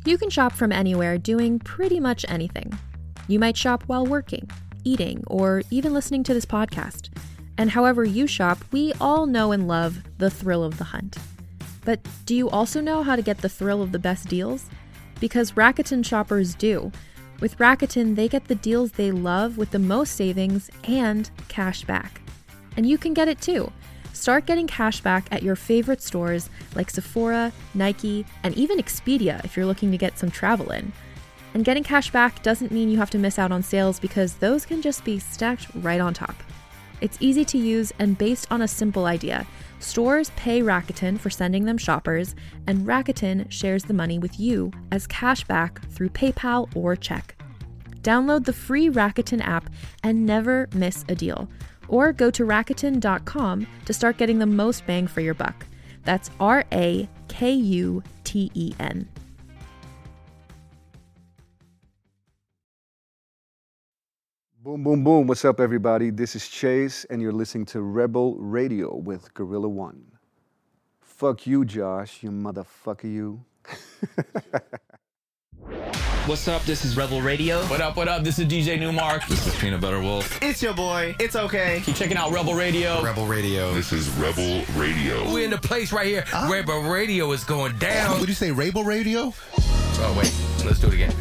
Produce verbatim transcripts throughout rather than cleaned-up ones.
You can shop from anywhere doing pretty much anything. You might shop while working, eating, or even listening to this podcast. And however you shop, we all know and love the thrill of the hunt. But do you also know how to get the thrill of the best deals? Because Rakuten shoppers do. With Rakuten, they get the deals they love with the most savings and cash back. And you can get it too. Start getting cash back at your favorite stores like Sephora, Nike, and even Expedia if you're looking to get some travel in. And getting cash back doesn't mean you have to miss out on sales because those can just be stacked right on top. It's easy to use and based on a simple idea. Stores pay Rakuten for sending them shoppers, and Rakuten shares the money with you as cash back through PayPal or check. Download the free Rakuten app and never miss a deal. Or go to Rakuten dot com to start getting the most bang for your buck. That's R A K U T E N. Boom, boom, boom. What's up, everybody? This is Chase, and you're listening to Rebel Radio with Gorilla One. Fuck you, Josh, you motherfucker, you. What's up? This is Rebel Radio. What up, what up? This is D J Newmark. This is Peanut Butter Wolf. It's your boy. It's okay. Keep checking out Rebel Radio. Rebel Radio. This is Rebel Radio. We're in the place right here. Oh. Rebel Radio is going down. Would you say Rebel Radio? Oh, wait. Let's do it again.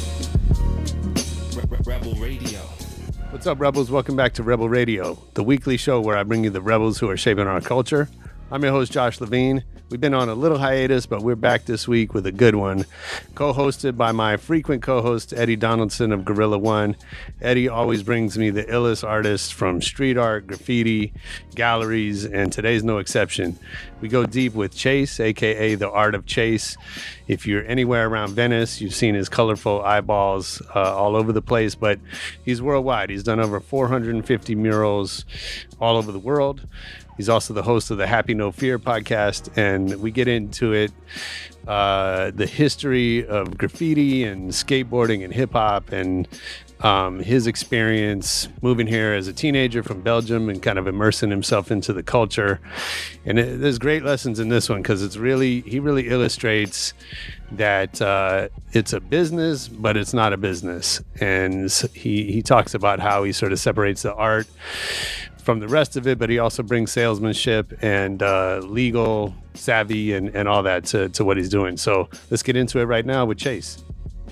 Rebel Radio. What's up, Rebels? Welcome back to Rebel Radio, the weekly show where I bring you the rebels who are shaping our culture. I'm your host, Josh Levine. We've been on a little hiatus, but we're back this week with a good one. Co-hosted by my frequent co-host, Eddie Donaldson of Gorilla One. Eddie always brings me the illest artists from street art, graffiti, galleries, and today's no exception. We go deep with Chase, a k a. The Art of Chase. If you're anywhere around Venice, you've seen his colorful eyeballs uh, all over the place, but he's worldwide. He's done over four hundred fifty murals all over the world. He's also the host of the Happy No Fear podcast, and we get into it, uh, the history of graffiti and skateboarding and hip hop, and um, his experience moving here as a teenager from Belgium and kind of immersing himself into the culture. And it, there's great lessons in this one because it's really, he really illustrates that uh, it's a business, but it's not a business. And he, he talks about how he sort of separates the art from the rest of it, but he also brings salesmanship and uh, legal savvy and, and all that to, to what he's doing. So let's get into it right now with Chase.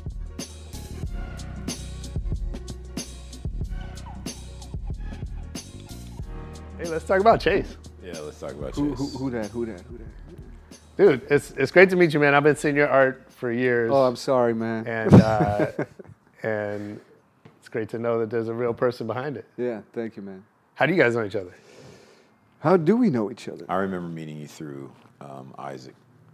Hey, let's talk about Chase. Yeah, let's talk about Who, Chase. who, who that? Who that? Who that? Dude, it's it's great to meet you, man. I've been seeing your art for years. Oh, I'm sorry, man. And uh, and it's great to know that there's a real person behind it. Yeah, thank you, man. How do you guys know each other? How do we know each other? I remember meeting you through um, Isaac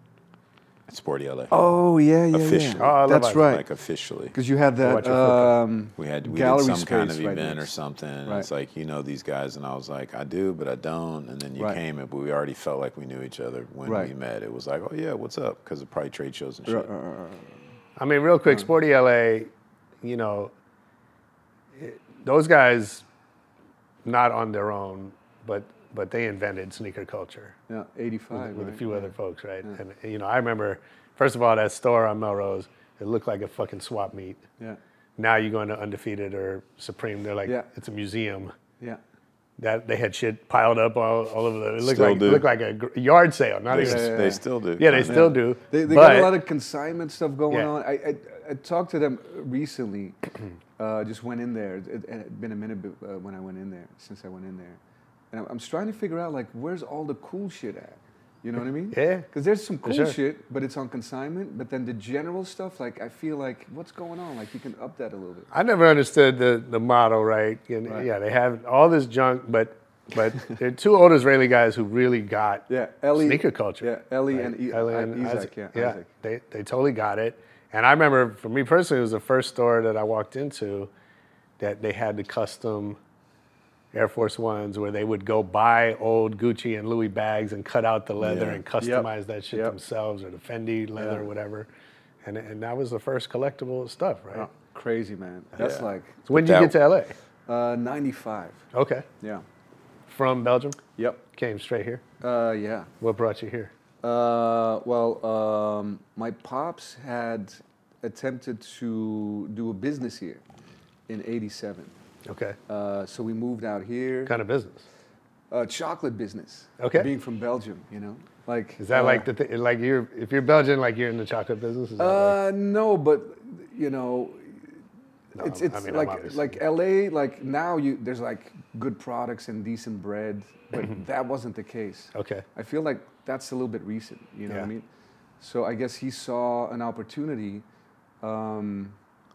at Sporty L A. Oh, yeah, yeah, Officially. yeah. Oh, I love That's Isaac. right. Like officially. Because you had Watch that your footprint. um, We had we gallery did some kind of space right event next. or something. And Right. It's like, you know these guys, and I was like, I do, but I don't. And then you Right. came, and but we already felt like we knew each other when Right. we met. It was like, oh yeah, what's up? Because of probably trade shows and shit. Uh, uh, uh, I mean, real quick, Sporty L A, you know, it- those guys, not on their own, but but they invented sneaker culture yeah, eighty-five. with, with right? a few Yeah. other folks, right? Yeah. And you know, I remember, first of all, that store on Melrose, it looked like a fucking swap meet. Yeah, Now you go into Undefeated or Supreme, they're like, Yeah. it's a museum. yeah. That they had shit piled up all, all over the. It looked Still like do. it looked like a gr- yard sale. Not They, even. yeah, they yeah. still do. Yeah, they Kinda. still do. They, they but, got a lot of consignment stuff going Yeah. on. I, I I talked to them recently. uh, just went in there. It, it had been a minute be- uh, when I went in there, since I went in there. And I'm, I'm trying to figure out, like, where's all the cool shit at? You know what I mean? Yeah. Because there's some cool sure. shit, but it's on consignment. But then the general stuff, like, I feel like, what's going on? Like, you can up that a little bit. I never understood the the model, right? And, Right. Yeah, they have all this junk, but but they're two old Israeli guys who really got Yeah, Ellie. sneaker culture. Yeah, Ellie right? and, e- Ellie uh, and Isaac. Yeah, yeah, Isaac. they they totally got it. And I remember, for me personally, it was the first store that I walked into that they had the custom Air Force Ones where they would go buy old Gucci and Louis bags and cut out the leather Yeah. and customize that shit Yep. themselves, or the Fendi leather Yeah. or whatever. And and that was the first collectible stuff, right? Oh, crazy, man. That's Yeah. like So when did you that- get to L A? uh, ninety-five. Okay. Yeah. From Belgium? Yep. Came straight here? Uh, yeah. What brought you here? Uh, well, um, my pops had attempted to do a business here in eighty-seven. Okay. Uh, so we moved out here. What kind of business? Uh, chocolate business. Okay. Being from Belgium, you know, like. Is that uh, like the th- like you're if you're Belgian, like you're in the chocolate business? Is that Uh, like, no, but you know, No, it's I it's mean, I'm like obviously- like L A. Like now, you there's like good products and decent bread, but that wasn't the case. okay. I feel like that's a little bit recent. You know what I Yeah. mean? So I guess he saw an opportunity, um,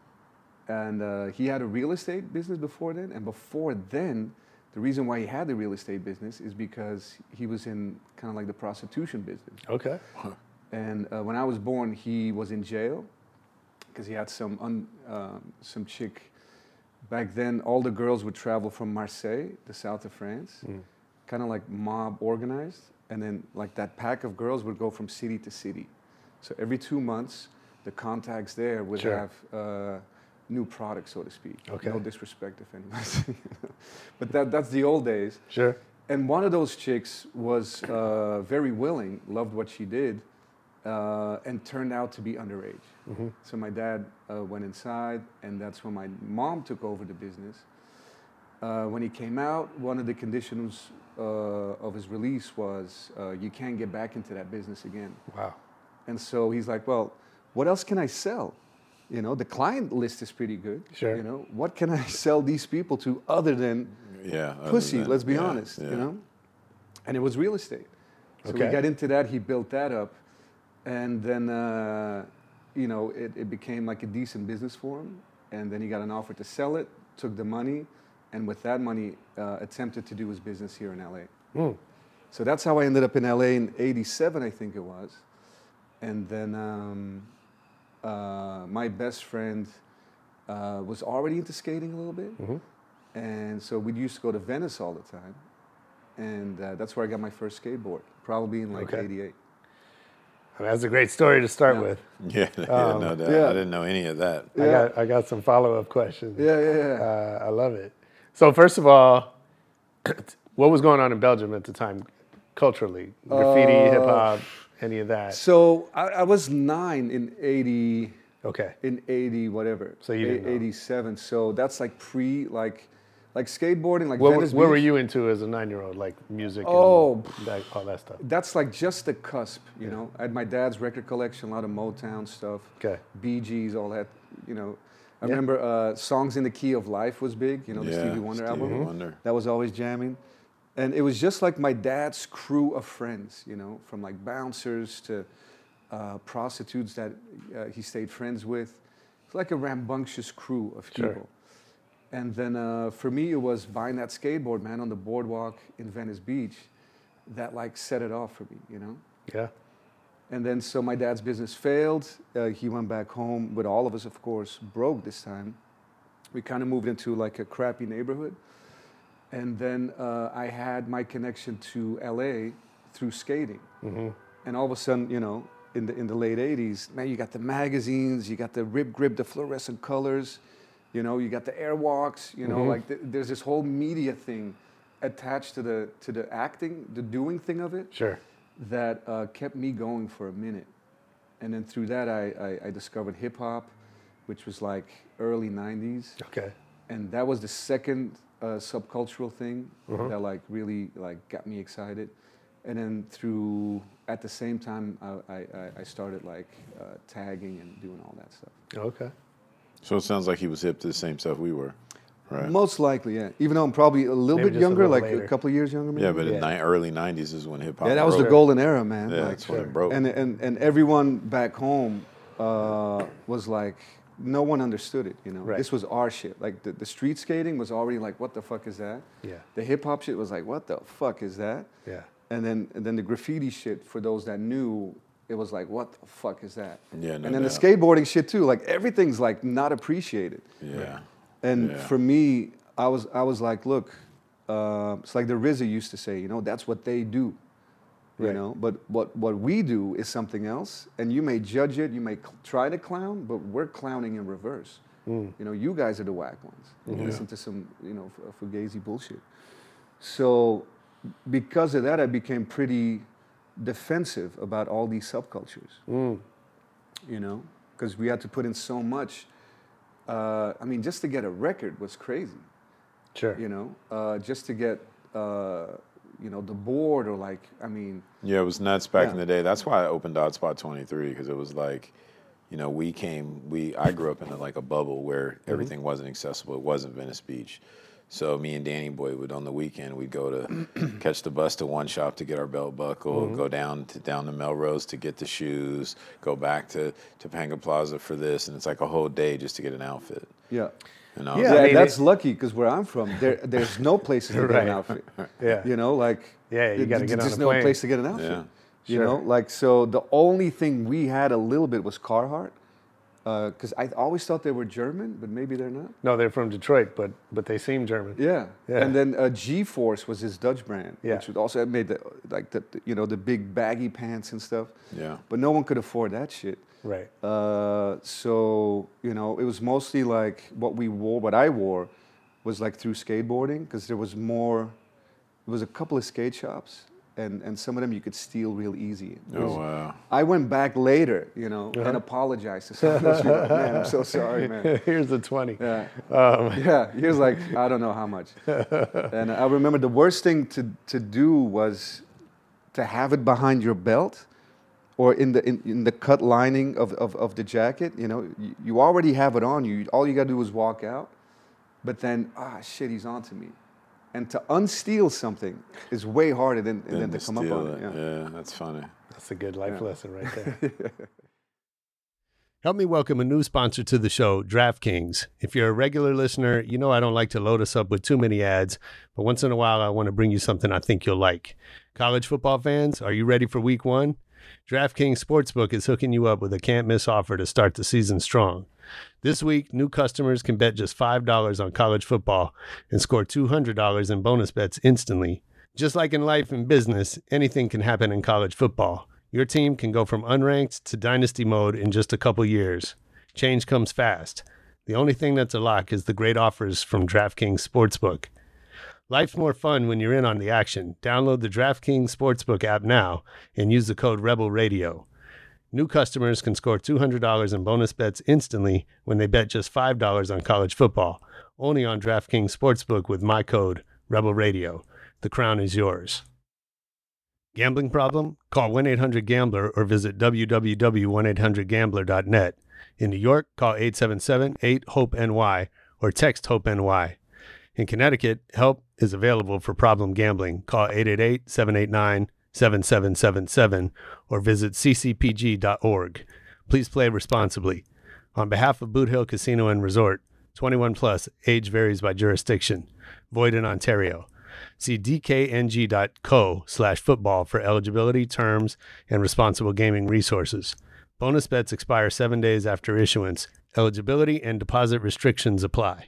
and uh, he had a real estate business before then. And before then, the reason why he had the real estate business is because he was in kind of like the prostitution business. Okay. And uh, when I was born, he was in jail because he had some un, um, some chick. Back then, all the girls would travel from Marseille, the south of France, Mm. kind of like mob organized, and then like that pack of girls would go from city to city. So every two months, the contacts there would Sure. have uh, new products, so to speak. Okay. No disrespect if anyone's, but that that's the old days. Sure. And one of those chicks was uh, very willing, loved what she did, uh, and turned out to be underage. Mm-hmm. So my dad uh, went inside, and that's when my mom took over the business. Uh, when he came out, one of the conditions uh, of his release was uh, you can't get back into that business again. Wow. And so he's like, well, what else can I sell? You know, the client list is pretty good. Sure. You know, what can I sell these people to other than Yeah. other pussy, than- let's be yeah, honest, yeah. you know? And it was real estate. So Okay. we got into that, he built that up, and then, uh, you know, it, it became like a decent business for him, and then he got an offer to sell it, took the money, and with that money, uh, attempted to do his business here in L A. Mm. So that's how I ended up in L A in eighty-seven, I think it was. And then um, uh, my best friend uh, was already into skating a little bit. Mm-hmm. And so we used to go to Venice all the time. And uh, that's where I got my first skateboard, probably in like Okay. eighty-eight. I mean, that's a great story to start Yeah. with. Yeah, I didn't Um, know that. yeah. I didn't know any of that. I Yeah. got I got some follow up questions. Yeah, yeah, yeah. Uh, I love it. So first of all, what was going on in Belgium at the time, culturally? Graffiti, Uh, hip hop, any of that? So I, I was nine in eighty, Okay. in eighty whatever. So you didn't know. eighty-seven. So that's like pre, like, like skateboarding, like What, Venice what were Beach. you into as a nine year old? Like music Oh. and that, all that stuff? That's like just the cusp, you know. I had my dad's record collection, a lot of Motown stuff. Okay. Bee Gees, all that, you know. I Yeah. remember uh, Songs in the Key of Life was big, you know, the Yeah, Stevie Wonder Stevie album. Wonder. That was always jamming. And it was just like my dad's crew of friends, you know, from like bouncers to uh, prostitutes that uh, he stayed friends with. It's like a rambunctious crew of Sure. people. And then uh, for me, it was buying that skateboard, man, on the boardwalk in Venice Beach that like set it off for me, you know? Yeah. And then so my dad's business failed. Uh, he went back home with all of us, of course, broke this time. We kind of moved into like a crappy neighborhood. And then uh, I had my connection to L A through skating. Mm-hmm. And all of a sudden, you know, in the in the late eighties, man, you got the magazines, you got the Rip Grip, the fluorescent colors, you know, you got the airwalks, you know, Mhm. like th- there's this whole media thing attached to the to the acting, the doing thing of it Sure. that uh, kept me going for a minute. And then through that, I, I, I discovered hip hop, which was like early nineties. Okay. And that was the second uh, subcultural thing Mhm. that like really like got me excited. And then through, at the same time, I, I, I started like uh, tagging and doing all that stuff. Okay. So it sounds like he was hip to the same stuff we were, right? Most likely, yeah. Even though I'm probably a little Maybe bit just a younger, little like later. a couple of years younger maybe. Yeah, but in Yeah. the early nineties is when hip hop. Yeah, that was the broke. golden era, man. Yeah, like, that's when it broke. And, and, and everyone back home uh, was like, no one understood it, you know. Right. This was our shit. Like the, the street skating was already like, what the fuck is that? Yeah. The hip hop shit was like, what the fuck is that? Yeah. And then and then the graffiti shit, for those that knew, it was like, what the fuck is that? Yeah, no and then the doubt. skateboarding shit too. Like everything's like not appreciated. Yeah. And Yeah. for me, I was I was like, look, uh, it's like the R Z A used to say, you know, that's what they do, you Right. know. But what what we do is something else, and you may judge it, you may cl- try to clown, but we're clowning in reverse. Mm. You know, you guys are the whack ones. You Yeah. listen to some, you know, f- fugazi bullshit. So because of that, I became pretty defensive about all these subcultures. Mm. You know, because we had to put in so much. Uh, I mean, just to get a record was crazy. Sure. You know, uh, just to get, uh, you know, the board or like, I mean. Yeah, it was nuts back Yeah. in the day. That's why I opened Odd Spot twenty-three, because it was like, you know, we came, we I grew up in a, like a bubble where Mm-hmm. everything wasn't accessible. It wasn't Venice Beach. So me and Danny Boy would, on the weekend, we'd go to catch the bus to one shop to get our belt buckle, Mm-hmm. go down to down to Melrose to get the shoes, go back to Topanga Plaza for this, and it's like a whole day just to get an outfit. Yeah. You know? Yeah, Yeah, I mean, that's it- lucky because where I'm from, there there's no places to get Right. an outfit. Yeah. You know, like Yeah, you gotta th- get on there's a no plane. place to get an outfit. Yeah. You Sure. know, like so the only thing we had a little bit was Carhartt, because I always thought they were German, but maybe they're not. No, they're from Detroit, but but they seem German. Yeah. Yeah. And then uh, G-Force was his Dutch brand, Yeah. which would also made the like the you know the big baggy pants and stuff. Yeah. But no one could afford that shit. Right. Uh, so you know, it was mostly like what we wore, what I wore, was like through skateboarding because there was more. There was a couple of skate shops, and and some of them you could steal real easy. It was- Oh, wow. I went back later, you know, and apologized to some of those people. Like, man, I'm so sorry, man. Here's the twenty. Yeah. Um, Yeah, he was like, I don't know how much. And I remember the worst thing to, to do was to have it behind your belt or in the in, in the cut lining of, of, of the jacket. You know, you, you already have it on you. All you got to do is walk out. But then, ah, shit, he's on to me. And to unsteal something is way harder than, than Then to to come up steal on it. it. Yeah. Yeah, that's funny. That's a good life Yeah. lesson right there. Help me welcome a new sponsor to the show, DraftKings. If you're a regular listener, you know I don't like to load us up with too many ads, but once in a while I want to bring you something I think you'll like. College football fans, are you ready for week one? DraftKings Sportsbook is hooking you up with a can't-miss offer to start the season strong. This week, new customers can bet just five dollars on college football and score two hundred dollars in bonus bets instantly. Just like in life and business, anything can happen in college football. Your team can go from unranked to dynasty mode in just a couple years. Change comes fast. The only thing that's a lock is the great offers from DraftKings Sportsbook. Life's more fun when you're in on the action. Download the DraftKings Sportsbook app now and use the code Rebel Radio. New customers can score two hundred dollars in bonus bets instantly when they bet just five dollars on college football. Only on DraftKings Sportsbook with my code Rebel Radio. The crown is yours. Gambling problem? Call one eight hundred gambler or visit w w w dot one eight hundred gambler dot net. In New York, call eight seven seven eight hope N Y or text HOPE-NY. In Connecticut, help is available for problem gambling. Call eight eight eight seven eight nine seven seven seven seven or visit c c p g dot org. Please play responsibly. On behalf of Boot Hill Casino and Resort, twenty-one plus, age varies by jurisdiction. Void in Ontario. See d k n g dot co slash football for eligibility, terms, and responsible gaming resources. Bonus bets expire seven days after issuance. Eligibility and deposit restrictions apply.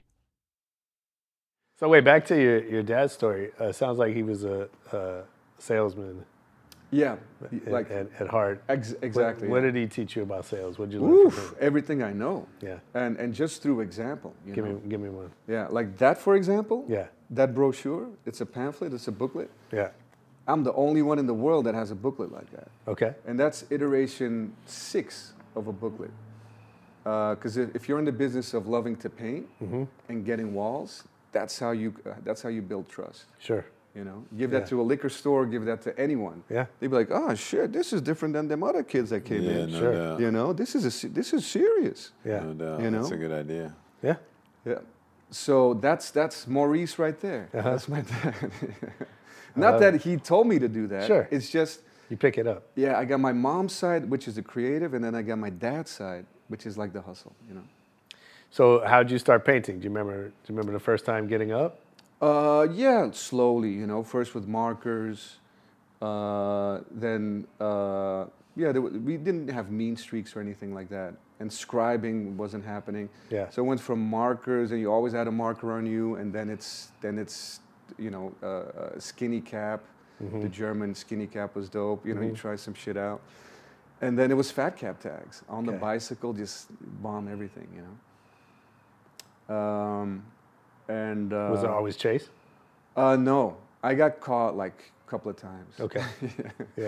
So wait, back to your, your dad's story. Uh, sounds like he was a, a salesman Yeah, at, like at, at heart. ex- exactly. What, what yeah. did he teach you about sales? What did you learn from Oof, him? everything I know. Yeah. And and just through example. You Give know? me, give me one. Yeah, like that, for example. Yeah. That brochure, it's a pamphlet, it's a booklet. Yeah. I'm the only one in the world that has a booklet like that. Okay. And that's iteration six of a booklet. Because if, if you're in the business of loving to paint Mm-hmm. and getting walls, that's how you uh, that's how you build trust. Sure. You know, give that Yeah. to a liquor store, give that to anyone. Yeah. They'd be like, "Oh shit, this is different than them other kids that came Yeah, in." no Sure. doubt. You know, this is a se- this is serious. Yeah. No doubt. You That's know? a good idea. Yeah. Yeah. So that's that's Maurice right there. Uh-huh. That's my dad. Not that he told me to do that. Sure. It's just, You pick it up. yeah, I got my mom's side, which is the creative, and then I got my dad's side, which is like the hustle, you know. So how'd you start painting? Do you remember? Do you remember the first time getting up? Uh, yeah, slowly, you know, first with markers, uh, then, uh, yeah, there, wa- we didn't have mean streaks or anything like that. And scribing wasn't happening. Yeah. So it went from markers, and you always had a marker on you, and then it's, then it's, you know, uh, uh, skinny cap. The German skinny cap was dope. You know, you try some shit out. And then it was fat cap tags. On the Okay. bicycle, just bomb everything, you know. Um, and uh, Was it always Chase? Uh, no, I got caught like a couple of times. Okay. Yeah.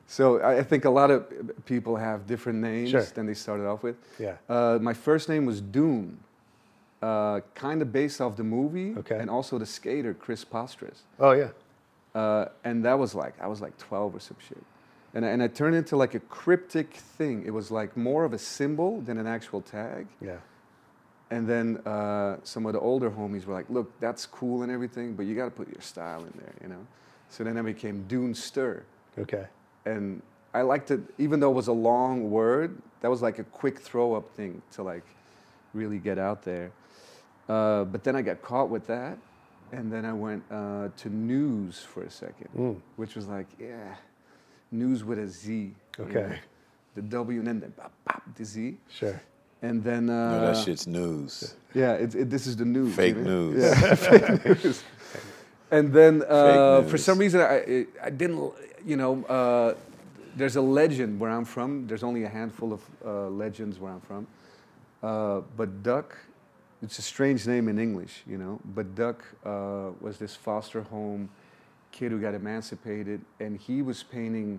So I, I think a lot of people have different names Sure. than they started off with. Yeah. Uh, my first name was Dune, uh, kind of based off the movie Okay. and also the skater Chris Postres. Oh yeah. Uh, and that was like, I was like twelve or some shit. And, I- and I turned into like a cryptic thing. It was like more of a symbol than an actual tag. Yeah. And then uh, some of the older homies were like, look, that's cool and everything, but you got to put your style in there, you know? So then I became Dune Stir. Okay. And I liked it, even though it was a long word, that was like a quick throw up thing to like really get out there. Uh, but then I got caught with that. And then I went uh, to News for a second, Mm. which was like, yeah, News with a Z. you Okay. know? The W and then the, bop, bop, the Z. Sure. And then. Uh, No, that shit's news. Yeah, it, it, this is the news. Fake you know? news. Yeah, fake news. And then uh, for news. some reason, I, I didn't, you know, uh, there's a legend where I'm from. There's only a handful of uh, legends where I'm from. Uh, but Duck, it's a strange name in English, you know, but Duck uh, was this foster home kid who got emancipated, and he was painting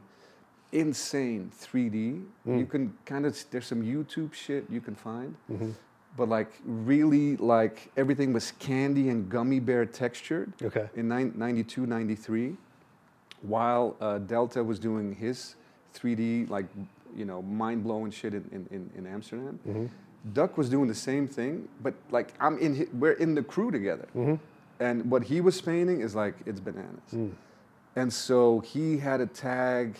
insane three D. Mm. You can kind of, there's some YouTube shit you can find. But like really like everything was candy and gummy bear textured Okay. in ninety-two, ninety-three, while uh, Delta was doing his three D like, you know, mind-blowing shit in, in, in, in Amsterdam. Mm-hmm. Duck was doing the same thing, but like I'm in, hi- we're in the crew together. Mm-hmm. And what he was painting is like, it's bananas. Mm. And so he had a tag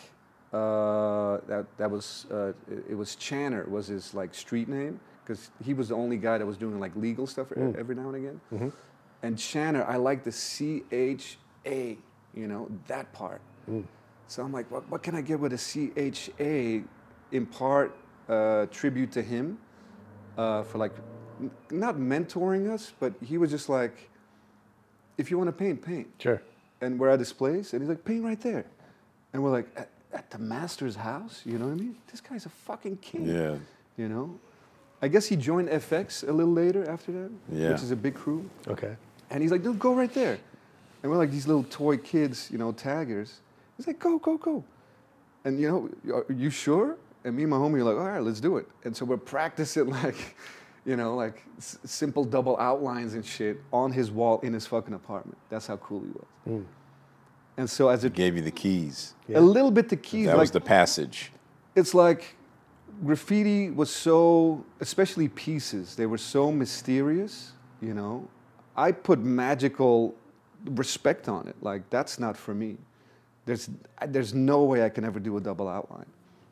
uh, that, that was, uh, it, it was Channer was his like street name, because he was the only guy that was doing like legal stuff e- Mm. every now and again. Mhm. And Channer, I like the C H A, you know, that part. Mm. So I'm like, what, what can I get with a C H A in part uh, tribute to him uh, for like, n- not mentoring us, but he was just like, if you want to paint, paint. Sure. And we're at this place, and he's like, paint right there. And we're like, at, at the master's house? You know what I mean? This guy's a fucking king. Yeah. You know? I guess he joined F X a little later after that, Yeah. which is a big crew. Okay. And he's like, dude, go right there. And we're like these little toy kids, you know, taggers. He's like, go, go, go. And, you know, are you sure? And me and my homie are like, all right, let's do it. And so we're practicing like, you know, like s- simple double outlines and shit on his wall in his fucking apartment. That's how cool he was. Mm. And so as He it, gave you the keys. Yeah. a little bit the keys, That like, was the passage. it's like graffiti was so, especially pieces, they were so mysterious, you know. I put magical respect on it. Like, that's not for me. There's, there's no way I can ever do a double outline.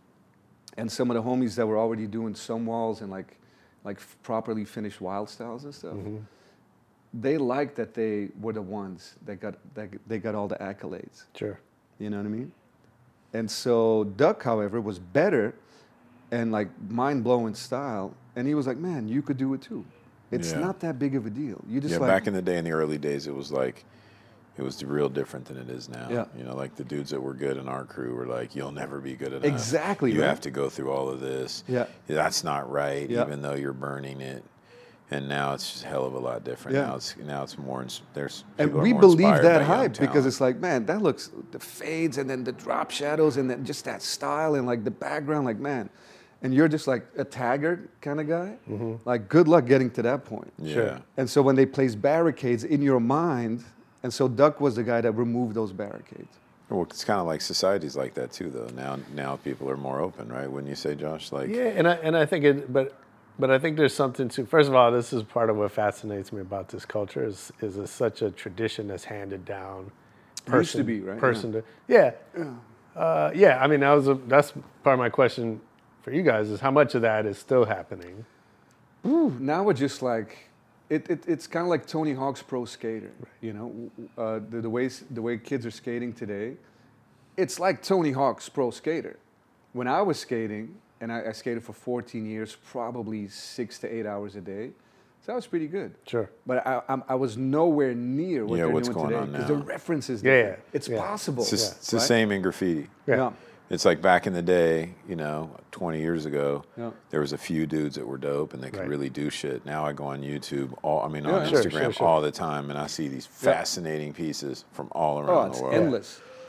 And some of the homies that were already doing some walls and like, like properly finished wild styles and stuff, Mm-hmm. they liked that they were the ones that got, that they got all the accolades. Sure. You know what I mean? And so Duck, however, was better and like mind-blowing style. And he was like, man, you could do it too. It's Yeah. not that big of a deal. You just Yeah, like, back in the day, in the early days, it was like, it was real different than it is now. Yeah. You know, like the dudes that were good in our crew were like, you'll never be good enough. Exactly, You right. have to go through all of this. Yeah. That's not right, Yeah. even though you're burning it. And now it's just a hell of a lot different. Yeah. Now it's now it's more. ins- There's and people are we more believe inspired that by young hype because talent. it's like, man, that looks, the fades and then the drop shadows and then just that style and like the background, like, man. And you're just like a tagger kind of guy. Like, good luck getting to that point. Yeah. Sure. And so when they place barricades in your mind, and so Duck was the guy that removed those barricades. Well, it's kind of like society's like that too, though. Now, now people are more open, right? Wouldn't you say, Josh? Like, Yeah, and I and I think it, but but I think there's something to. First of all, this is part of what fascinates me about this culture is is it's such a tradition that's handed down. Used to be, right? Person to yeah, uh, yeah. I mean, that was a, that's part of my question for you guys is how much of that is still happening. Ooh, now we're just like, it, it, it's kind of like Tony Hawk's Pro Skater, you know, uh, the, the, way, the way kids are skating today. It's like Tony Hawk's Pro Skater. When I was skating, and I, I skated for fourteen years, probably six to eight hours a day, so that was pretty good. Sure. But I, I'm, I was nowhere near what Yeah, they're what's doing going today on because now. the reference is Yeah, different. yeah, It's yeah. possible. it's, just, it's the right? same in graffiti. Yeah. Yeah. It's like back in the day, you know, twenty years ago, Yeah. there was a few dudes that were dope and they could Right. really do shit. Now I go on YouTube, all I mean, Yeah, on sure, Instagram sure, sure. all the time, and I see these fascinating pieces from all Oh, around it's the world. endless.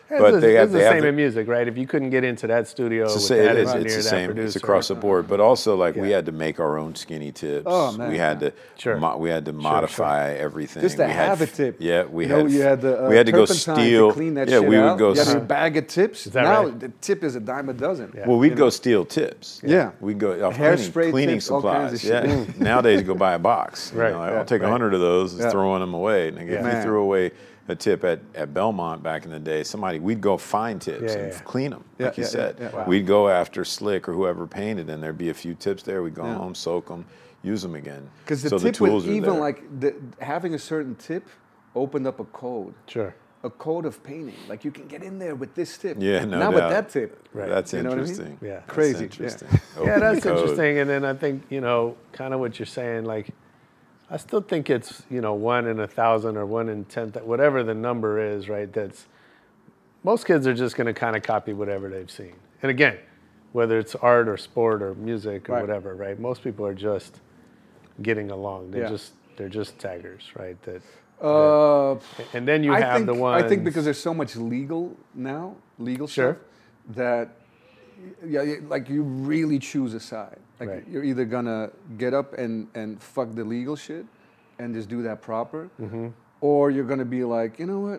It's but the, they have it's the they same have the, in music, right? If you couldn't get into that studio It's with the same, that it is. engineer, It's the that same. producer, It's across the board. But also, like, we Yeah. had to make our own skinny tips. Oh, man, we had man. to, Sure. mo- we had to modify everything. Just to we had have a f- tip. Yeah, we you had. know, you f- had the uh, we had to go turpentine steal. to clean that yeah, shit we out. would go. You had s- a bag of tips. that Now right? the tip is a dime a dozen. Yeah. Well, we'd You go know? steal tips. Yeah. We'd go off Hairspray cleaning, cleaning tips, all kinds supplies. of Yeah. shit. Nowadays, you go buy a box. You Right, know, like, yeah, I'll take a right. hundred of those, and Yeah. throwing them away. And if Yeah. you Man. threw away a tip at, at Belmont back in the day, somebody we'd go find tips Yeah, and yeah. clean them, Yeah, like you yeah, said. yeah, yeah. Wow. We'd go after Slick or whoever painted, and there'd be a few tips there. We'd go Yeah. home, soak them, use them again. Because the so tip the tools was are even there. like the, having a certain tip opened up a code. Sure. A code of painting. Like you can get in there with this tip. Yeah, no Now doubt. with that tip. Right. That's You know what I mean? interesting. Yeah. That's Crazy, yeah. interesting. Yeah, Open that's the code. interesting. And then I think, you know, kind of what you're saying, like, I still think it's, you know, one in a thousand or one in ten, th- whatever the number is, right? That's, most kids are just going to kind of copy whatever they've seen. And again, whether it's art or sport or music or Right. whatever, right? Most people are just getting along. They're Yeah. just, they're just taggers, right? That, Uh, and then you I have think, the ones. I think because there's so much legal now, legal Sure. stuff, that yeah, yeah, like you really choose a side. Like Right. you're either gonna get up and and fuck the legal shit, and just do that proper, Mm-hmm. or you're gonna be like, you know what?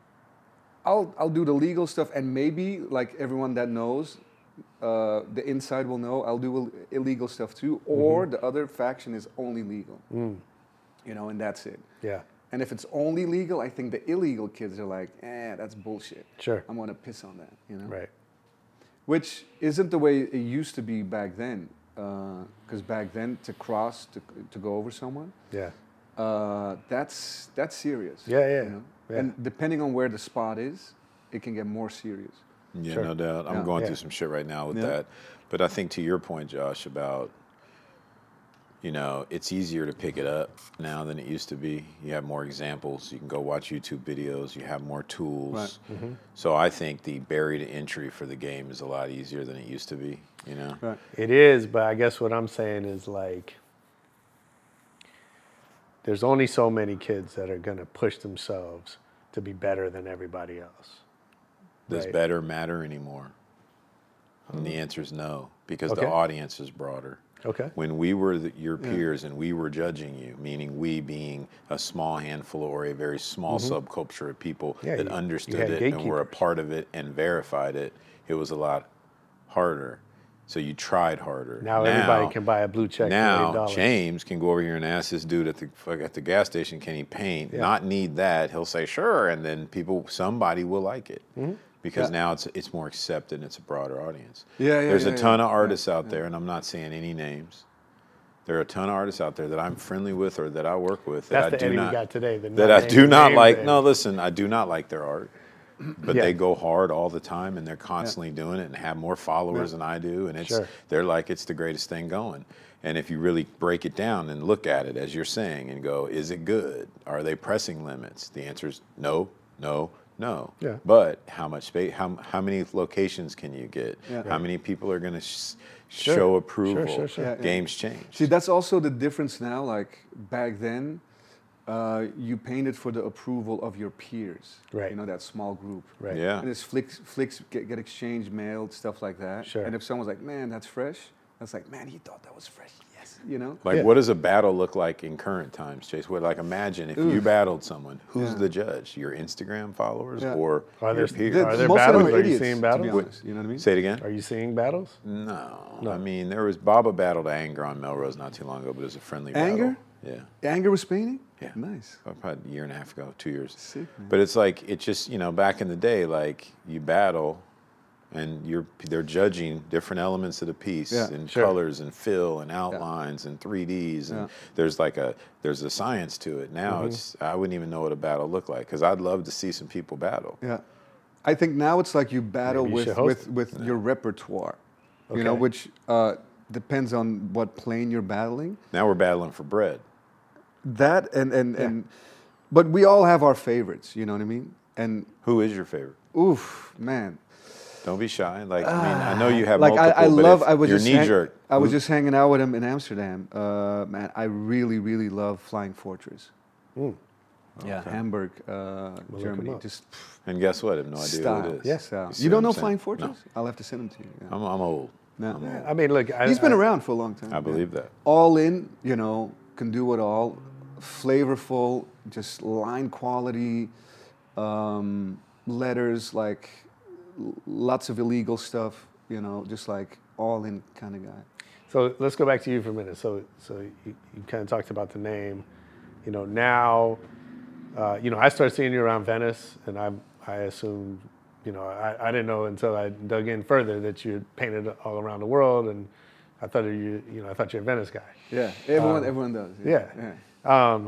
I'll I'll do the legal stuff, and maybe like everyone that knows. Uh, the inside will know I'll do Ill- illegal stuff too, or the other faction is only legal, Mm. you know, and that's it. Yeah, And if it's only legal, I think the illegal kids are like, eh, that's bullshit. Sure. I'm gonna piss on that, you know? right. Which isn't the way it used to be back then. Because back then, to cross, to, to go over someone, Yeah. uh, that's that's serious. Yeah, yeah, You know? yeah. And depending on where the spot is, it can get more serious. Yeah, Sure. no doubt. I'm Yeah. going Yeah. through some shit right now with Yeah. that. But I think to your point, Josh, about, you know, it's easier to pick it up now than it used to be. You have more examples. You can go watch YouTube videos. You have more tools. Right. Mm-hmm. So I think the barrier to entry for the game is a lot easier than it used to be, you know? Right. It is, but I guess what I'm saying is like, there's only so many kids that are going to push themselves to be better than everybody else. Does Right. better matter anymore? And the answer is no, because Okay. the audience is broader. Okay. When we were the, your peers and we were judging you, meaning we being a small handful or a very small subculture of people Mm-hmm. Yeah, that you- you understood had it and were a gatekeepers. part of it and verified it, it was a lot harder. So you tried harder. Now everybody can buy a blue check for eight Now dollars. James can go over here and ask this dude at the fuck, at the gas station, can he paint? Yeah. Not need that. He'll say sure, and then people, somebody will like it. Mm-hmm. Because Yeah. now it's it's more accepted and it's a broader audience. Yeah, yeah, There's yeah, a ton yeah, of yeah, artists out there, and I'm not saying any names. There are a ton of artists out there that I'm friendly with or that I work with that That's I the do Eddie we not got today, the that not I do naming not names like. and- No, listen, I do not like their art, but Yeah. they go hard all the time and they're constantly doing it and have more followers than I do, and it's Sure. they're like it's the greatest thing going. And if you really break it down and look at it as you're saying and go, is it good? Are they pressing limits? The answer is no, no, no. Yeah. But how much space? How how many locations can you get? Yeah. How many people are going to sh- Sure. show Sure, approval? sure, sure. Yeah, yeah. Games change. See, that's also the difference now. Like back then, uh, you painted for the approval of your peers. Right. You know, that small group. Right. Yeah. And it's flicks, flicks get, get exchanged, mailed, stuff like that. Sure. And if someone's like, man, that's fresh, that's like, man, he thought that was fresh. Yes. You know? Like, Yeah. what does a battle look like in current times, Chase? What, like, imagine if you Oof. battled someone, who's Yeah. the judge? Your Instagram followers Yeah. or Are your there- peers? Are there Most of them battles? are Are you idiots, seeing to be battles? honest. You know what I mean? Say it again. Are you seeing battles? No. No. I mean, there was Baba battled Anger on Melrose not too long ago, but it was a friendly Anger? battle. Yeah. Anger was painting? Yeah. Nice. About a year and a half ago, two years. Sick, man. But it's like, it just, you know, back in the day, like, you battle and you're they're judging different elements of the piece Yeah, and sure. colors and fill and outlines and three Ds and Yeah. there's like a there's a science to it. Now Mm-hmm. it's I wouldn't even know what a battle looked like because I'd love to see some people battle. Yeah. I think now it's like you battle Maybe you should with, host with, with your repertoire, you know, Okay. which uh, depends on what plane you're battling. Now we're battling for bread. That and, and, and but we all have our favorites, you know what I mean? And Who is your favorite? oof, man. Don't be shy. Like I mean, I know you have Like I, multiple, I but love if I was your just knee hang- jerk. I was who- just hanging out with him in Amsterdam. Uh, man, I really, really love Flying Fortress. Yeah, Okay. Hamburg, uh, look Germany. him up. Just And guess what? I have no idea style. who it is. Yeah. style. see You what don't know I'm Flying saying? Fortress? I'll have to send them to you. Yeah. I'm, I'm old. No. I'm old. I mean, look, I, He's been I, around for a long time. I believe that. All in, you know, can do it all. Flavorful, just line quality, um, letters, like l- lots of illegal stuff, you know, just like all in kind of guy. So let's go back to you for a minute. So, so you, you kind of talked about the name. You know, now, uh, you know, I started seeing you around Venice, and I, I assumed, you know, I, I didn't know until I dug in further that you had painted all around the world, and I thought you, you know, I thought you're a Venice guy. Yeah, everyone, Um, everyone does. Yeah. yeah. Um,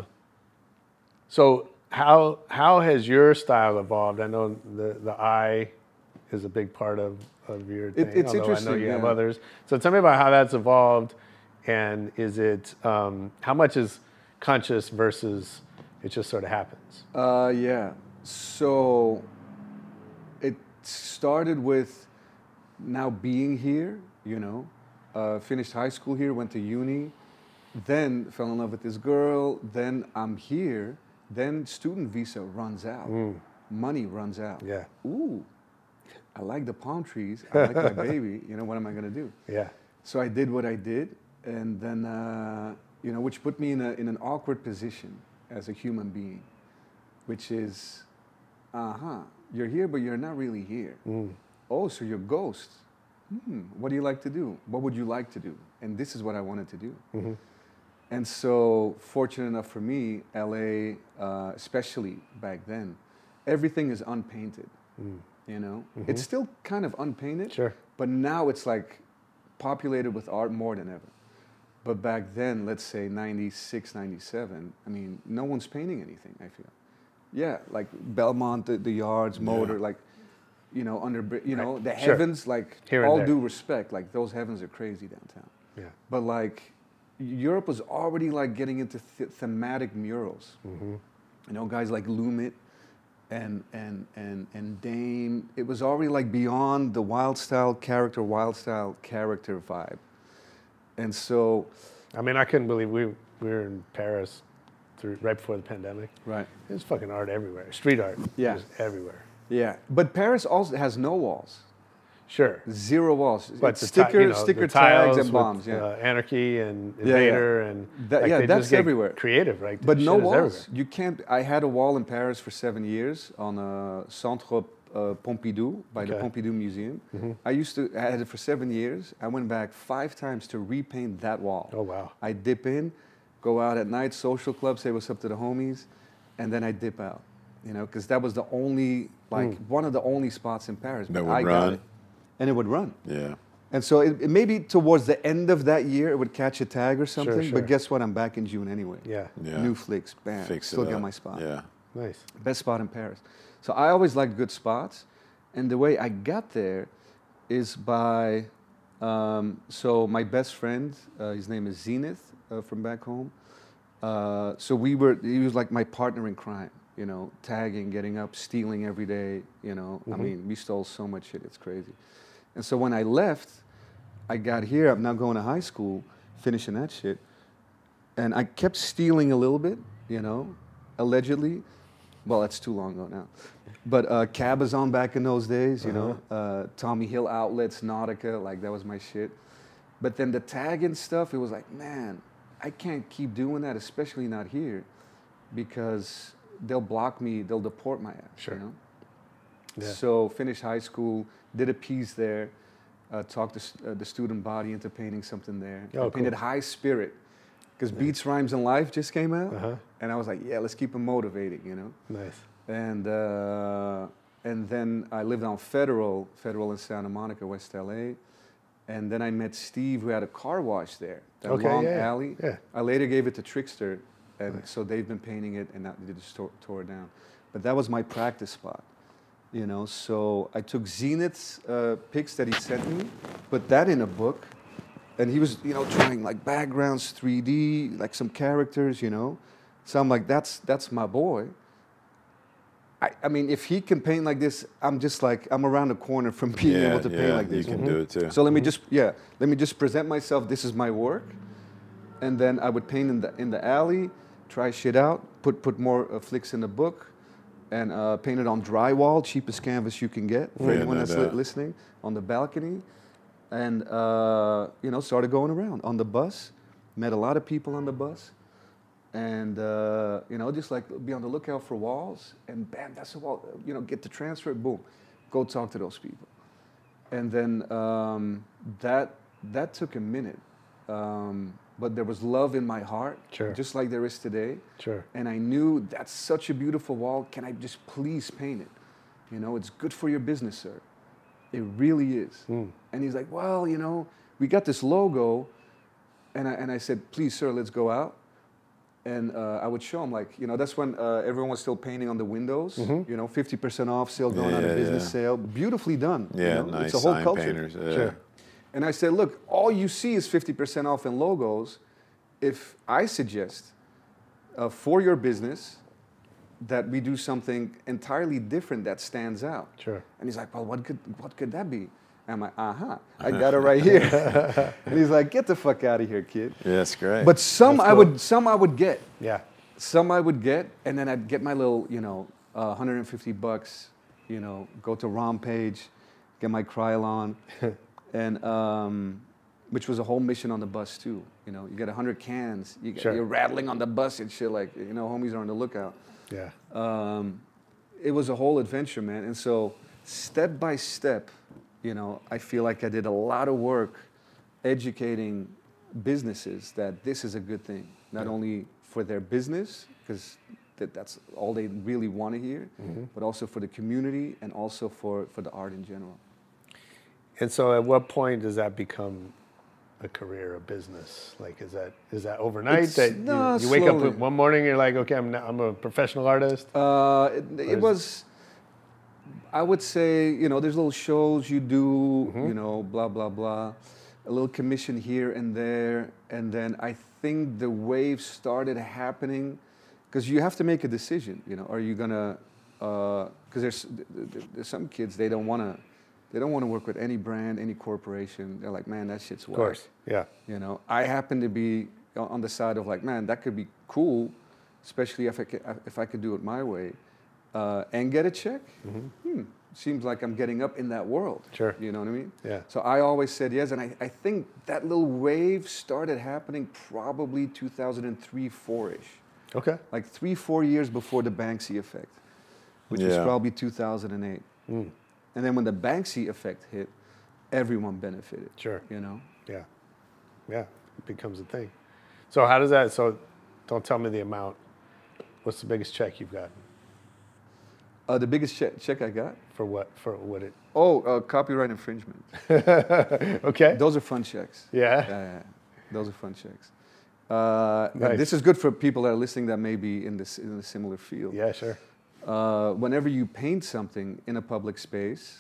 so how how has your style evolved? I know the the eye is a big part of, of your thing. It- it's although I know interesting, you have yeah. others. So tell me about how that's evolved, and is it um, how much is conscious versus it just sort of happens? Uh, yeah. So it started with now being here, you know, uh, finished high school here, went to uni, then fell in love with this girl, then I'm here, then student visa runs out, money runs out. Yeah. Ooh, I like the palm trees, I like my baby, you know, what am I gonna do? Yeah. So I did what I did, and then, uh, you know, which put me in, a, in an awkward position as a human being, which is, uh-huh, you're here, but you're not really here. Oh, so you're ghost. Hmm, what do you like to do? What would you like to do? And this is what I wanted to do. And so, fortunate enough for me, L A, uh, especially back then, everything is unpainted. You know, it's still kind of unpainted, Sure. but now it's like populated with art more than ever. But back then, let's say ninety-six, ninety-seven, I mean, no one's painting anything, I feel. Yeah, like Belmont, the, the yards, Motor, like, you know, under, bri- you know, the Sure. heavens, like, Here and all there. due respect, like, those heavens are crazy downtown. Yeah. But, like, Europe was already, like, getting into th- thematic murals. You know, guys like Lumit and, and, and, and Dame. It was already, like, beyond the wild style character, wild style character vibe. And so, I mean, I couldn't believe we, we were in Paris through, right before the pandemic. right. There's fucking art everywhere. Street art. Yeah. Just everywhere. Yeah. But Paris also has no walls. Sure. Zero walls. But It's the ti- sticker, you know, sticker the tags tiles and with, bombs. Yeah. uh, Anarchy and Yeah, yeah. Invader and That- like, yeah, they that's just get everywhere. Creative, right? But Shit no is walls. everywhere. You can't. I had a wall in Paris for seven years on uh, Centre uh, Pompidou by the Okay. Pompidou Museum. I used to. I had it for seven years. I went back five times to repaint that wall. Oh, wow. I dip in, go out at night, social club, say what's up to the homies, and then I dip out. You know, because that was the only, like, one of the only spots in Paris. That but would I got run. it, and it would run. Yeah. And so it, it maybe towards the end of that year it would catch a tag or something. sure. But guess what? I'm back in June anyway. Yeah. Yeah. New flicks, bam. Fix Still it got up. my spot. Yeah. Nice. Best spot in Paris. So I always liked good spots. And the way I got there is by, um, so my best friend, uh, his name is Zenith uh, from back home. Uh, so we were, he was like my partner in crime, you know, tagging, getting up, stealing every day, you know. I mean, we stole so much shit, it's crazy. And so when I left, I got here, I'm now going to high school, finishing that shit. And I kept stealing a little bit, you know, allegedly. Well, that's too long ago now. But uh, Cabazon back in those days, you know, uh, Tommy Hill outlets, Nautica, like that was my shit. But then the tagging stuff, it was like, man, I can't keep doing that, especially not here, because they'll block me, they'll deport my ass, Sure. you know? Yeah. So finished high school, did a piece there, uh, talked the, st- uh, the student body into painting something there. Oh, I painted cool. High Spirit, because Beats, Rhymes, and Life just came out. Uh-huh. And I was like, yeah, let's keep them motivating, you know? Nice. And, uh, and then I lived on Federal, Federal in Santa Monica, West L A. And then I met Steve, who had a car wash there, that Okay, long yeah, yeah. alley. Yeah. I later gave it to Trickster, and so they've been painting it, and now they just tore, tore it down. But that was my practice spot, you know. So I took Zenith's uh, pics that he sent me, put that in a book, and he was, you know, trying like backgrounds, three D, like some characters, you know. So I'm like, that's that's my boy. I, I mean, if he can paint like this, I'm just like, I'm around the corner from being Yeah, able to yeah, paint like you this. can do it too. So let me just, yeah, let me just present myself. This is my work, and then I would paint in the in the alley, try shit out, put put more uh, flicks in the book, and uh, paint it on drywall, cheapest canvas you can get for Yeah, anyone no that's doubt. li- listening, on the balcony, and uh, you know, started going around on the bus. Met a lot of people on the bus, and uh, you know, just like be on the lookout for walls, and bam, that's a wall. You know, get the transfer, boom, go talk to those people, and then um, that that took a minute. Um, but there was love in my heart, Sure. just like there is today. Sure. And I knew that's such a beautiful wall. Can I just please paint it? You know, it's good for your business, sir. It really is. Mm. And he's like, well, you know, we got this logo. And I, and I said, please, sir, let's go out. And uh, I would show him, like, you know, that's when uh, everyone was still painting on the windows. Mm-hmm. You know, fifty percent off, sale going Yeah, out of yeah, business yeah. sale. Beautifully done. you Yeah, know? nice It's a whole sign culture. painters. Yeah. Sure. And I said, look, all you see is fifty percent off in logos. If I suggest uh, for your business that we do something entirely different that stands out. Sure. And he's like, well, what could, what could that be? And I'm like, uh-huh, I got it right here. And he's like, get the fuck out of here, kid. Yeah, that's great. But some That's I cool. would, some I would get. Yeah. Some I would get, and then I'd get my little, you know, uh, one hundred fifty bucks, you know, go to ROM page, get my Krylon, and um, which was a whole mission on the bus too. You know, you get one hundred cans, you get, Sure. you're rattling on the bus and shit like, you know, homies are on the lookout. Yeah. Um, it was a whole adventure, man. And so step by step, you know, I feel like I did a lot of work educating businesses that this is a good thing, not Yeah. only for their business, because that, that's all they really want to hear, Mm-hmm. but also for the community and also for, for the art in general. And so, at what point does that become a career, a business? Like, is that is that overnight? It's- that you, no, you wake up slowly. one morning, you're like, okay, I'm now, I'm a professional artist. Uh, it, is it it- was, I would say, you know, there's little shows you do, Mm-hmm. you know, blah, blah, blah. A little commission here and there. And then I think the wave started happening because you have to make a decision, you know, are you going to, because there's, there's some kids, they don't want to, they don't want to work with any brand, any corporation. They're like, man, that shit's Of whack. course. Yeah. You know, I happen to be on on the side of like, man, that could be cool, especially if I could, if I could do it my way, uh, and get a check. Hmm, seems like I'm getting up in that world. Sure. You know what I mean? Yeah. So I always said yes, and I, I think that little wave started happening probably two thousand three, four-ish, Okay. like three, four years before the Banksy effect, which was Yeah. probably two thousand eight. Mm. And then when the Banksy effect hit, everyone benefited. Sure. You know? Yeah. Yeah. It becomes a thing. So how does that? So, don't tell me the amount. What's the biggest check you've gotten Uh, the biggest check, check I got? for what? For what it? Oh, uh, copyright infringement. Okay. Those are fun checks. Yeah. Yeah, yeah. Those are fun checks. Uh, and Nice. This is good for people that are listening that may be in this in a similar field. Yeah. Sure. Uh, whenever you paint something in a public space,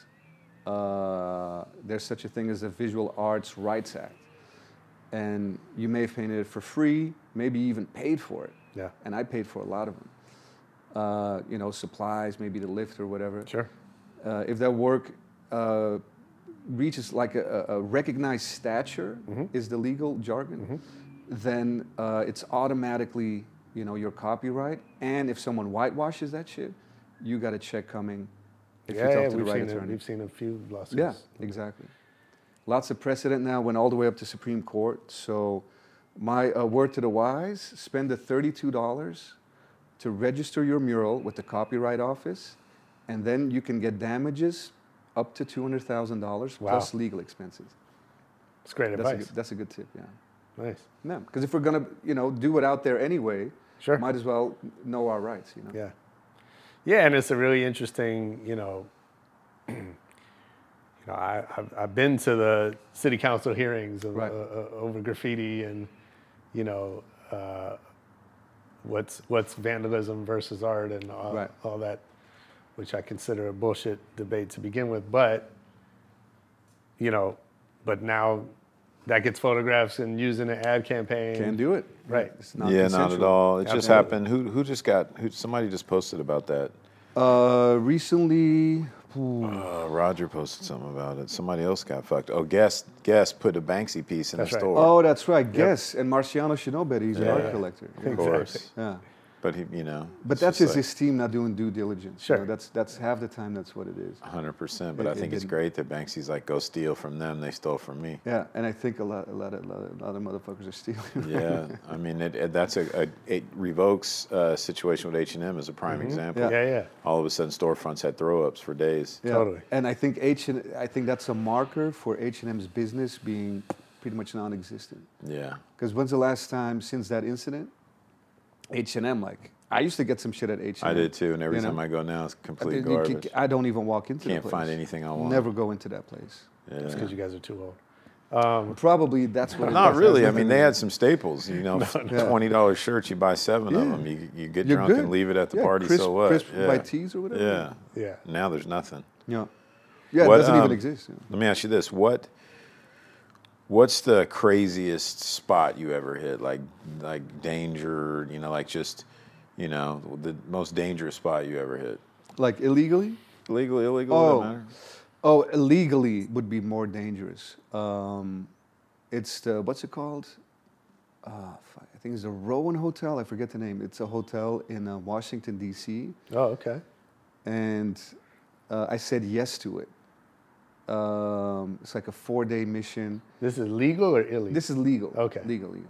uh, there's such a thing as a Visual Arts Rights Act, and you may have painted it for free, maybe even paid for it. Yeah. And I paid for a lot of them. Uh, you know, supplies, maybe the lift or whatever. Sure. Uh, if that work uh, reaches like a, a recognized stature, is the legal jargon, then uh, it's automatically, you know, your copyright. And if someone whitewashes that shit, you got a check coming. If Yeah. you talk Yeah. to the We've right seen. A, attorney. we've seen a few lawsuits. Yeah, exactly. Lots of precedent now. Went all the way up to Supreme Court. So, my uh, word to the wise: spend the thirty-two dollars to register your mural with the Copyright Office, and then you can get damages up to two hundred thousand dollars Wow. plus legal expenses. It's great That's a, advice. good, that's a good tip, yeah. Nice. Yeah, because if we're gonna, you know, do it out there anyway, Sure. might as well know our rights, you know. Yeah. Yeah, and it's a really interesting, you know, you know, I, I've, I've been to the city council hearings of, Right. uh, uh, over graffiti and, you know, uh, what's what's vandalism versus art and all, Right. all that, which I consider a bullshit debate to begin with. But, you know, but now that gets photographs and used in an ad campaign. Can do it. Right. It's not yeah, not at consensual. all. It just Absolutely. happened. Who who just got? Who somebody just posted about that? Uh, recently, Uh, Roger posted something about it. Somebody else got fucked. Oh, Guess Guess put a Banksy piece in That's the right. store. Oh, that's right. Guess and Marciano Shinobi, he's an Yeah. art collector. Yeah. Of course. Yeah. But he, you know. But it's that's just just his team not doing due diligence. Sure. You know, that's that's half the time that's what it is. one hundred percent. But It- I it think it's didn't- great that Banksy's like, go steal from them. They stole from me. Yeah, and I think a lot, a lot, of, a lot, of, a lot of motherfuckers are stealing. Yeah, I mean, it, it, that's a, a it Revokes uh, situation with H and M is a prime example. Yeah, yeah. All of a sudden, storefronts had throw-ups for days. Yeah. Totally. And I think H and I think that's a marker for H and M's business being pretty much non-existent. Yeah. Because when's the last time since that incident, H and M like I used to get some shit at H and M. I did too, and every you know? time I go now, it's I, complete think you garbage. can- I don't even walk into Can't that place. find anything I want. Never go into that place. Yeah. It's because you guys are too old. Probably that's what. it Not has really. I nothing mean, to they do- had some staples. You know, twenty dollars shirts. You buy seven of Yeah. them. You you get You're drunk good. and leave it at the Yeah, party. crisp- so what? crisp yeah. by teas or whatever. Yeah. Yeah. Now there's nothing. Yeah. Yeah, What, it doesn't even um, exist. yeah. Let me ask you this: What What's the craziest spot you ever hit? Like like danger? You know, like just you know the most dangerous spot you ever hit? Like illegally? Legal, illegal, Oh. doesn't matter. Oh, illegally would be more dangerous. Um, it's the what's it called? Uh, fuck, I think it's the Rowan Hotel. I forget the name. It's a hotel in uh, Washington D C Oh, okay. and uh, I said yes to it. Um, it's like a four-day mission. This is legal or illegal? This is legal. Okay. Legal, legal.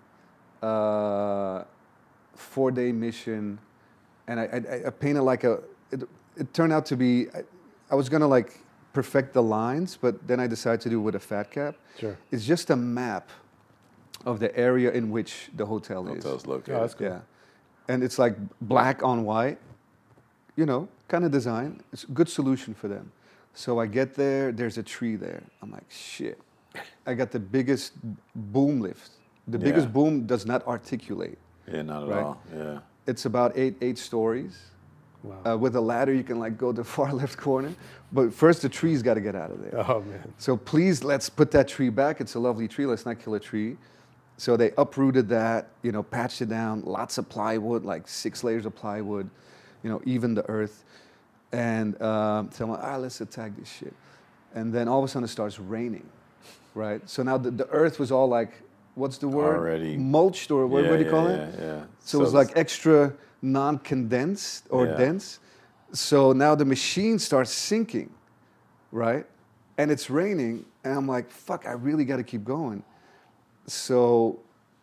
Uh, four-day mission, and I, I, I painted like a. It, it turned out to be. I, I was gonna like perfect the lines, but then I decided to do it with a fat cap. Sure. It's just a map of the area in which the hotel is. Hotel's located. Oh, that's cool. Yeah, and it's like black on white. You know, kind of design. It's a good solution for them. So I get there, there's a tree there. I'm like, shit. I got the biggest boom lift. The biggest Yeah. boom does not articulate. Yeah, not at Right. all. Yeah. It's about eight eight stories. Wow. Uh, with a ladder, you can like go to the far left corner. But first, the tree's got to get out of there. Oh, man. So please, let's put that tree back. It's a lovely tree. Let's not kill a tree. So they uprooted that, you know, patched it down. Lots of plywood, like six layers of plywood, you know, even the earth. And um, so I'm like, ah, let's attack this shit. And then all of a sudden it starts raining, right? So now the, the earth was all like, what's the word? Already- Mulched or what, yeah, what do you yeah, call yeah, it? Yeah. So, it was like extra non-condensed or Yeah. dense. So now the machine starts sinking, right? And it's raining, and I'm like, fuck, I really got to keep going. So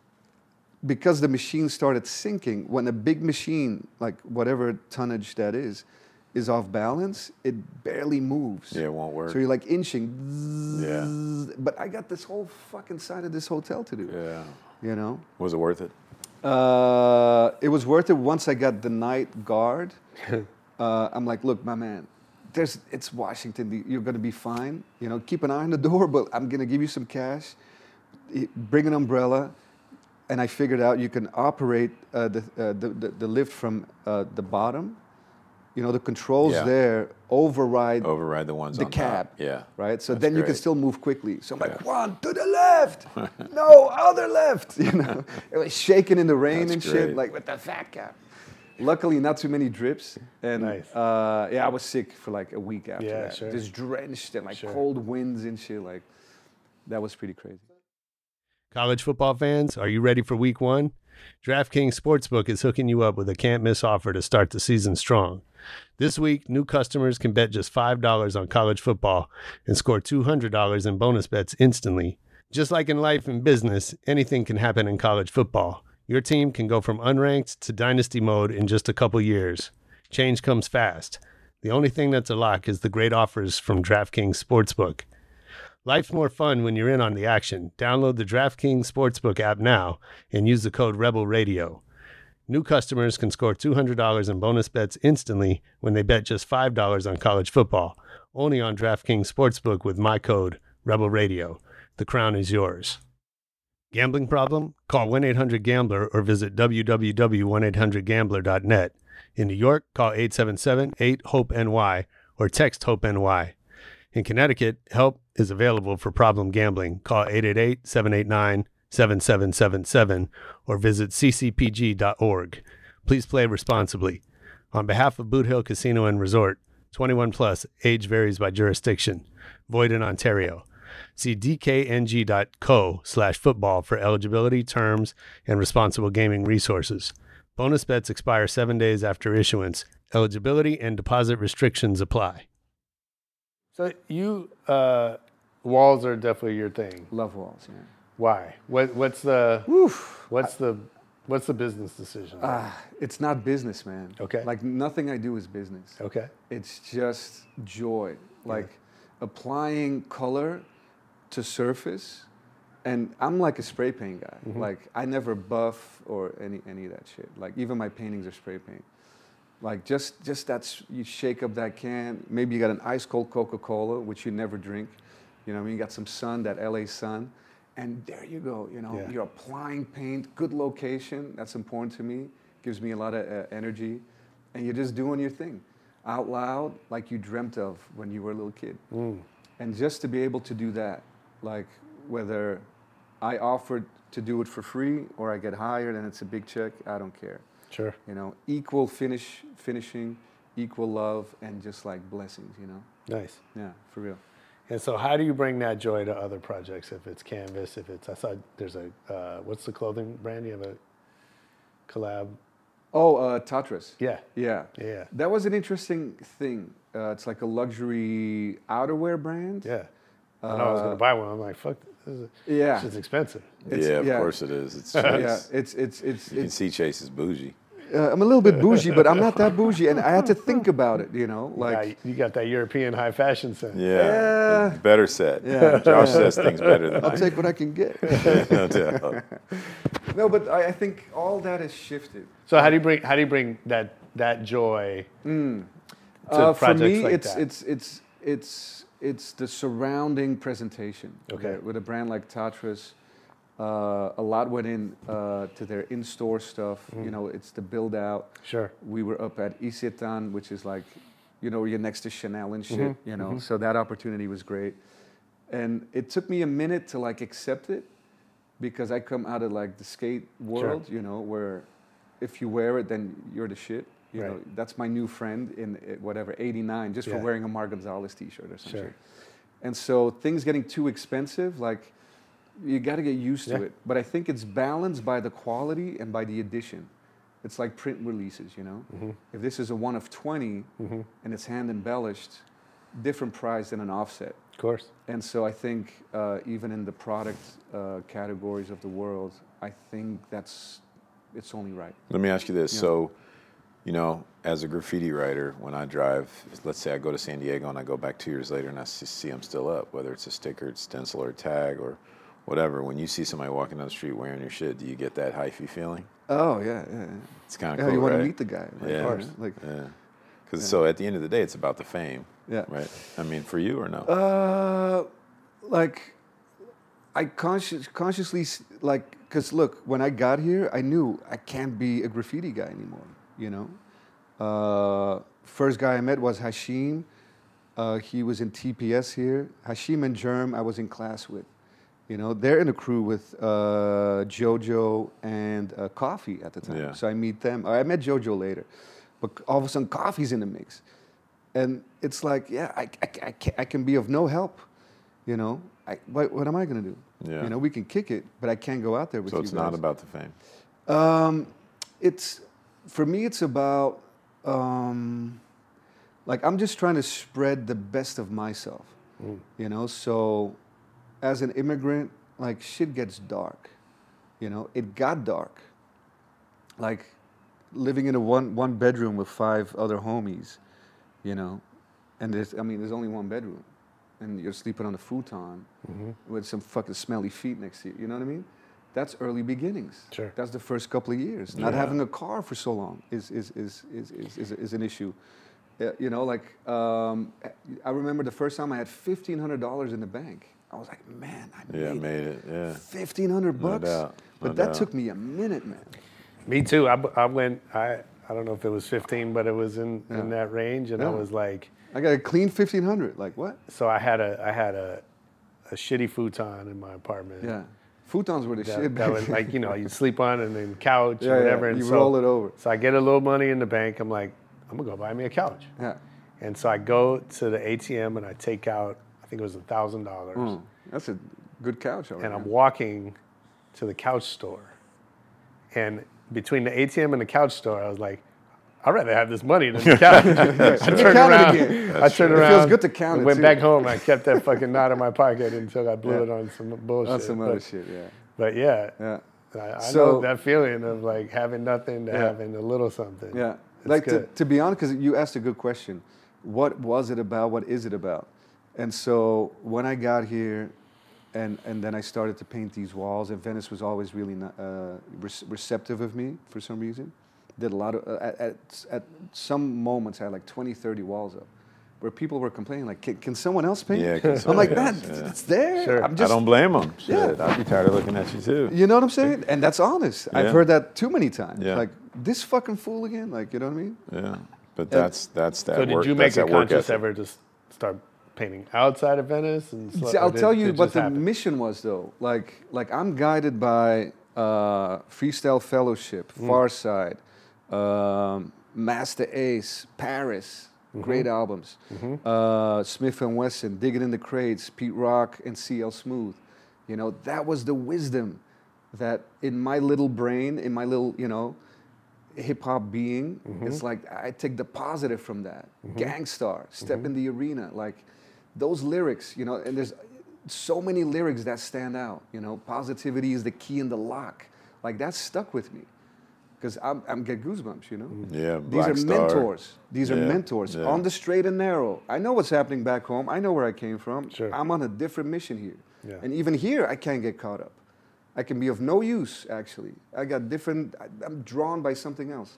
because the machine started sinking, when a big machine, like whatever tonnage that is, is off balance, it barely moves. Yeah, it won't work. So you're like inching. Yeah. But I got this whole fucking side of this hotel to do. Yeah. You know? Was it worth it? Uh, it was worth it once I got the night guard. uh, I'm like, look, my man, there's it's Washington. D- You're gonna be fine. You know, keep an eye on the door, but I'm gonna give you some cash. I- Bring an umbrella, and I figured out you can operate uh, the, uh, the, the the lift from uh, the bottom. You know, the controls Yeah. there override Override the ones the on cab. top. Yeah. Right. So That's then you can great. still move quickly. So I'm like, Yeah. one to the left, no other left. You know, it was shaking in the rain That's and great. shit, like with the fat cap. Luckily, not too many drips. And Nice. uh, yeah, I was sick for like a week after Yeah, that. sure. Just drenched and like Sure. cold winds and shit. Like that was pretty crazy. College football fans, are you ready for week one? DraftKings Sportsbook is hooking you up with a can't miss offer to start the season strong. This week, new customers can bet just five dollars on college football and score two hundred dollars in bonus bets instantly. Just like in life and business, anything can happen in college football. Your team can go from unranked to dynasty mode in just a couple years. Change comes fast. The only thing that's a lock is the great offers from DraftKings Sportsbook. Life's more fun when you're in on the action. Download the DraftKings Sportsbook app now and use the code Rebel Radio. New customers can score two hundred dollars in bonus bets instantly when they bet just five dollars on college football. Only on DraftKings Sportsbook with my code Rebel Radio. The crown is yours. Gambling problem? Call one eight hundred gambler or visit w w w dot one eight hundred gambler dot net. In New York, call eight seven seven eight hope N Y or text HOPE-N Y. In Connecticut, help is available for problem gambling. Call eight eight eight seven eight nine seven seven seven seven or visit c c p g dot org. Please play responsibly. On behalf of Boot Hill Casino and Resort, twenty-one plus, age varies by jurisdiction. Void in Ontario. See dkng.co slash football for eligibility, terms, and responsible gaming resources. Bonus bets expire seven days after issuance. Eligibility and deposit restrictions apply. So you, uh, walls are definitely your thing. Love walls, yeah. Why? What, what's the, Oof. what's the, what's the business decision? Uh, it's not business, man. Okay. Like nothing I do is business. Okay. It's just joy. Like applying color to surface. And I'm like a spray paint guy. Mm-hmm. Like I never buff or any any of that shit. Like even my paintings are spray paint. Like just just that's you shake up that can. Maybe you got an ice cold Coca-Cola, which you never drink. You know what I mean? You got some sun, that L A sun, and there you go. You know, Yeah. you're applying paint, good location. That's important to me. Gives me a lot of uh, energy, and you're just doing your thing, out loud, like you dreamt of when you were a little kid. Mm. And just to be able to do that, like whether I offered to do it for free or I get hired and it's a big check, I don't care. Sure. You know, equal finish, finishing, equal love, and just like blessings, you know? Nice. Yeah, for real. And so how do you bring that joy to other projects? If it's canvas, if it's, I saw there's a, uh, what's the clothing brand? You have a collab? Oh, uh, Tatras. Yeah. Yeah. Yeah. That was an interesting thing. Uh, it's like a luxury outerwear brand. Yeah. I know I was going to buy one. I'm like, fuck, this is, Yeah. this is expensive. It's- yeah, of yeah. course it is. It's Yeah, Chase. it's, it's, it's, You can it's see Chase is bougie. uh, I'm a little bit bougie, but I'm not that bougie. And I had to think about it, you know? Like, Yeah, you got that European high fashion sense. Yeah, Yeah. better set. Yeah. Josh says things better than I'll I. take what I can get. No doubt. No, but I, I think all that has shifted. So how do you bring, how do you bring that, that joy to Uh, for projects me, like it's, that? it's it's it's it's the surrounding presentation. Okay. With a brand like Tatras, uh, a lot went in uh, to their in-store stuff. You know, it's the build out. Sure. We were up at Isetan, which is like, you know, you're next to Chanel and shit. Mm-hmm. You know, so that opportunity was great, and it took me a minute to like accept it, because I come out of like the skate world. You know, where if you wear it, then you're the shit. You Right. know, that's my new friend in uh, whatever, eighty-nine, just for Yeah. wearing a Mar Gonzalez t-shirt or something. Sure. And so things getting too expensive, like you got to get used to Yeah. it. But I think it's balanced by the quality and by the edition. It's like print releases, you know? Mm-hmm. If this is a one of twenty and it's hand embellished, different price than an offset. Of course. And so I think uh, even in the product uh, categories of the world, I think that's, it's only right. Let me ask you this. Yeah. So, you know, as a graffiti writer, when I drive, let's say I go to San Diego and I go back two years later and I see, see them still up, whether it's a sticker, stencil, or tag, or whatever. When you see somebody walking down the street wearing your shit, do you get that hyphy feeling? Oh, yeah, yeah. It's kind of Yeah, cool, you want right? to meet the guy. Like, Yeah. of course. Like, Yeah. Because so at the end of the day, it's about the fame. Yeah. Right? I mean, for you or no? Uh, like, I conscious, consciously, s- like, because look, when I got here, I knew I can't be a graffiti guy anymore, you know? Uh, first guy I met was Hashim. Uh, he was in T P S here. Hashim and Germ, I was in class with. You know, they're in a crew with uh, Jojo and uh, Coffee at the time. Yeah. So I meet them. I met Jojo later. But all of a sudden, Coffee's in the mix. And it's like, yeah, I, I, I, can, I can be of no help. You know, I, what, what am I going to do? Yeah. You know, we can kick it, but I can't go out there with So you it's guys. not about the fame. Um, it's, for me, it's about, um, like, I'm just trying to spread the best of myself. Mm. You know, so as an immigrant, like, shit gets dark. You know, it got dark. Like, living in a one, one bedroom with five other homies, you know, and there's, I mean, there's only one bedroom. And you're sleeping on a futon with some fucking smelly feet next to you. You know what I mean? That's early beginnings. Sure. That's the first couple of years. Not Yeah. having a car for so long is is is is is, is, is an issue. Uh, you know, like um, I remember the first time I had fifteen hundred dollars in the bank. I was like, man, I Yeah, made, made it. Yeah. fifteen hundred No bucks. doubt. But No that doubt. took me a minute, man. Me too. I, I went, I, I don't know if it was fifteen, but it was in, Yeah. in that range. And I Yeah. was like, I got a clean fifteen hundred. Like what? so I had a, I had a, a shitty futon in my apartment. Yeah. Futons were the That, shit. that was like, you know, you sleep on and then couch Yeah, or yeah. whatever. And You so, roll it over. So I get a little money in the bank. I'm like, I'm gonna go buy me a couch. Yeah. And so I go to the A T M and I take out, I think it was one thousand dollars. Mm, that's a good couch. Over And there. I'm walking to the couch store. And between the A T M and the couch store, I was like, I'd rather have this money than the couch. I turned Count it around. again. I turned It around. feels good to count it, Went too. back home and I kept that fucking knot in my pocket until I blew Yeah. it on some bullshit. On some other but, shit, yeah. But yeah, Yeah. I, I So- know that feeling of like having nothing to Yeah. having a little something. Yeah, It's like to, good. to be honest, because you asked a good question. What was it about? What is it about? And so when I got here, and and then I started to paint these walls, and Venice was always really not, uh, re- receptive of me for some reason. Did a lot of uh, at, at at some moments I had like twenty, thirty walls up, where people were complaining like, can, can someone else paint? Yeah, can I'm somebody like, man, else, yeah. it's there. Sure. I'm just, I don't blame them. Yeah. Shit, I'd be tired of looking at you too. You know what I'm saying? And that's honest. I've Yeah. heard that too many times. Yeah. Like this fucking fool again. Like you know what I mean? Yeah, but that's that's that So did work. you make that's a that work conscious ethic. effort to s- start painting outside of Venice? And sl- See, or I'll did- tell did you it what just the happen? mission was, though. Like, like I'm guided by uh, Freestyle Fellowship, Mm. Far Side, um, Master Ace, Paris, Mm-hmm. great albums. Uh, Smith and Wesson, Digging in the Crates, Pete Rock, and C L Smooth. You know, that was the wisdom that in my little brain, in my little, you know, hip hop being, Mm-hmm. it's like I take the positive from that. Gangstar, Step in the Arena, like those lyrics, you know, and there's so many lyrics that stand out, you know, positivity is the key in the lock. Like that stuck with me. Because I'm, I'm get goosebumps, you know? Yeah, These Black are Star. mentors. These are Yeah, mentors. yeah. On the straight and narrow. I know what's happening back home. I know where I came from. Sure. I'm on a different mission here. Yeah. And even here, I can't get caught up. I can be of no use, actually. I got different, I, I'm drawn by something else.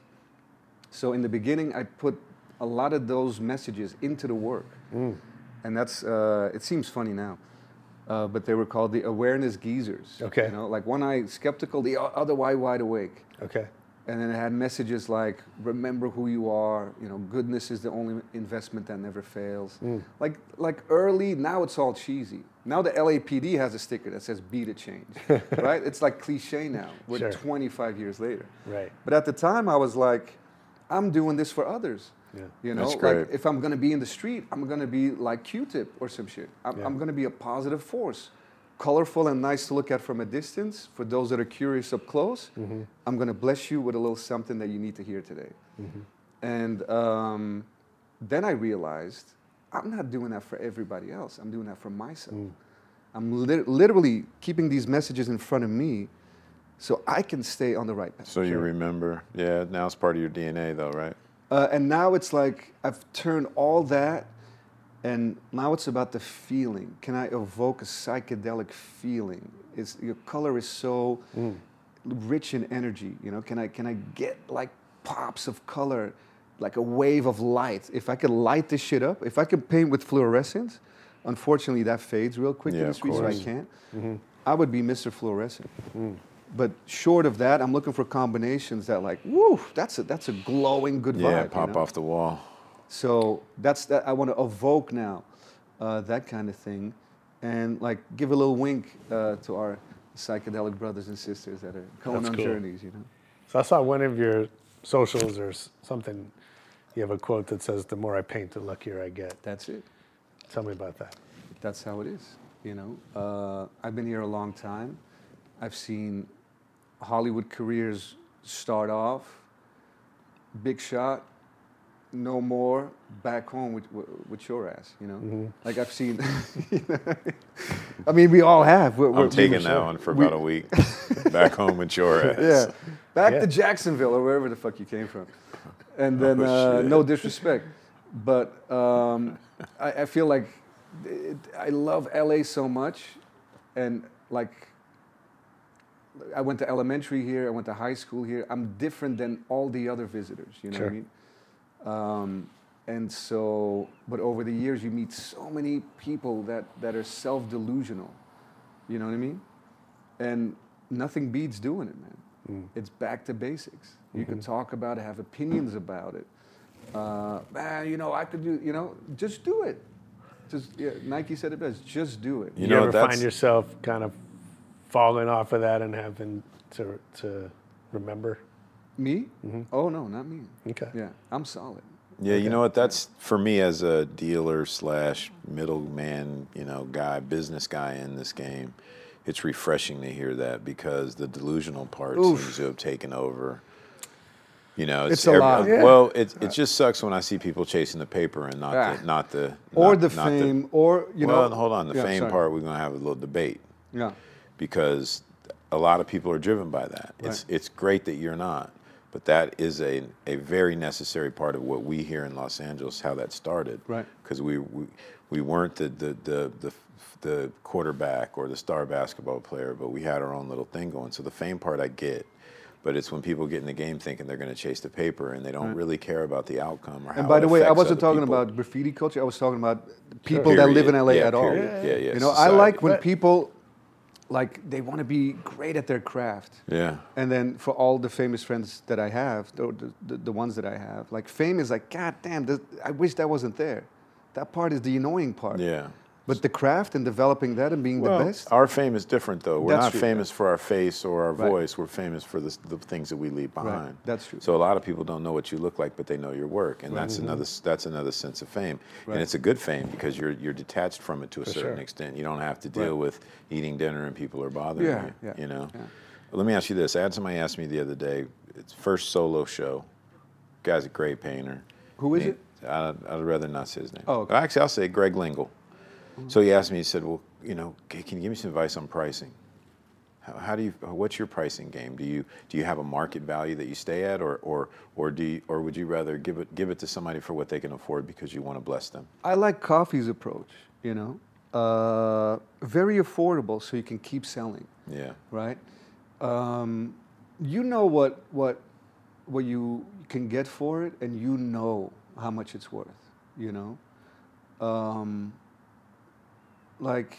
So in the beginning, I put a lot of those messages into the work. Mm. And that's, uh, it seems funny now. Uh, but they were called the awareness geezers. Okay. You know, like one eye skeptical, the o- other eye wide awake. Okay. And then it had messages like, remember who you are, you know, goodness is the only investment that never fails. Mm. Like like early, now it's all cheesy. Now the L A P D has a sticker that says be the change, right? It's like cliche now, we're Sure. twenty-five years later. Right. But at the time I was like, I'm doing this for others. Yeah. You know, That's like great. if I'm gonna be in the street, I'm gonna be like Q-Tip or some shit. I'm, Yeah. I'm gonna be a positive force. Colorful and nice to look at from a distance. For those that are curious up close, Mm-hmm. I'm gonna bless you with a little something that you need to hear today. Mm-hmm. And um, then I realized I'm not doing that for everybody else. I'm doing that for myself. Mm. I'm lit- literally keeping these messages in front of me so I can stay on the right path. So you remember, yeah. Now it's part of your D N A, though, right? Uh, and now it's like I've turned all that, and now it's about the feeling. Can I evoke a psychedelic feeling? Is your color is so rich in energy? You know, can I can I get like pops of color, like a wave of light? If I could light this shit up, if I could paint with fluorescence, unfortunately that fades real quick Yeah, in the of street, so I course. can't. Mm-hmm. I would be Mister Fluorescent. But short of that, I'm looking for combinations that like, woo, that's a that's a glowing good vibe. Yeah, you pop know? off the wall. So that's that. I want to evoke now, uh, that kind of thing, and like give a little wink uh, to our psychedelic brothers and sisters that are going That's on cool. journeys. You know. So I saw one of your socials or s- something. You have a quote that says, "The more I paint, the luckier I get." That's it. Tell me about that. That's how it is. You know. Uh, I've been here a long time. I've seen Hollywood careers start off, big shot, no more, back home with, with your ass, you know? Mm-hmm. Like I've seen, I mean, we all have. We're, I'm we're- taking we- that one for we- about a week. Back home with your ass. Yeah, back Yeah. to Jacksonville or wherever the fuck you came from. And then, Oh, uh, shit. no disrespect, but um, I, I feel like it, I love L A so much, and like, I went to elementary here, I went to high school here. I'm different than all the other visitors, you know Sure. what I mean? Um, and so, but over the years, you meet so many people that, that are self-delusional, you know what I mean? And nothing beats doing it, man. Mm. It's back to basics. You Mm-hmm. can talk about it, have opinions about it. Uh, man, you know, I could do, you know, just do it. Just, yeah, Nike said it best, just do it. You You, know, ever that's- find yourself kind of falling off of that and having to to remember? Me? Oh, no, not me. Okay. Yeah, I'm solid. Yeah, you know what? That's for me as a dealer slash middleman, you know, guy, business guy in this game. It's refreshing to hear that because the delusional part Oof. seems to have taken over. You know, it's, It's a lot. Yeah. Well, it it just sucks when I see people chasing the paper and not Ah. the not the Or not- the not fame, or you well, know. hold on, the Yeah, fame sorry. part we're gonna have a little debate Yeah. because a lot of people are driven by that. It's Right. it's great that you're not, but that is a a very necessary part of what we here in Los Angeles, how that started. Right. Because we, we we weren't the the, the the the quarterback or the star basketball player, but we had our own little thing going. So the fame part I get, but it's when people get in the game thinking they're going to chase the paper and they don't Right. really care about the outcome or how And by it the way, I affects wasn't other talking people. about graffiti culture. I was talking about people that live Period. in L A Yeah, at all. period. Yeah, yeah, You know, I society. like when But- people, like, they want to be great at their craft. Yeah. And then for all the famous friends that I have, the, the, the ones that I have, like, fame is like, God damn, this, I wish that wasn't there. That part is the annoying part. Yeah. But the craft and developing that and being Well, the best. our fame is different, though. We're That's not true, famous yeah. for our face or our Right. voice. We're famous for the, the things that we leave behind. That's true. So a lot of people don't know what you look like, but they know your work, and that's Mm-hmm. another that's another sense of fame. Right. And it's a good fame because you're you're detached from it to a For certain sure. extent. You don't have to deal Right. with eating dinner and people are bothering Yeah, you. yeah, You know. yeah. Well, let me ask you this. I had somebody ask me the other day. It's first solo show. Guy's a great painter. Who is He- it? I, I'd rather not say his name. Oh, okay. Actually, I'll say Greg Lingle. So he asked me. He said, "Well, you know, c- can you give me some advice on pricing? How, how do you? What's your pricing game? Do you do you have a market value that you stay at, or or or do you, or would you rather give it give it to somebody for what they can afford because you want to bless them?" I like Coffee's approach, you know. Uh, very affordable so you can keep selling. Yeah. Right? Um, you know what what what you can get for it, and you know how much it's worth. You know, um, like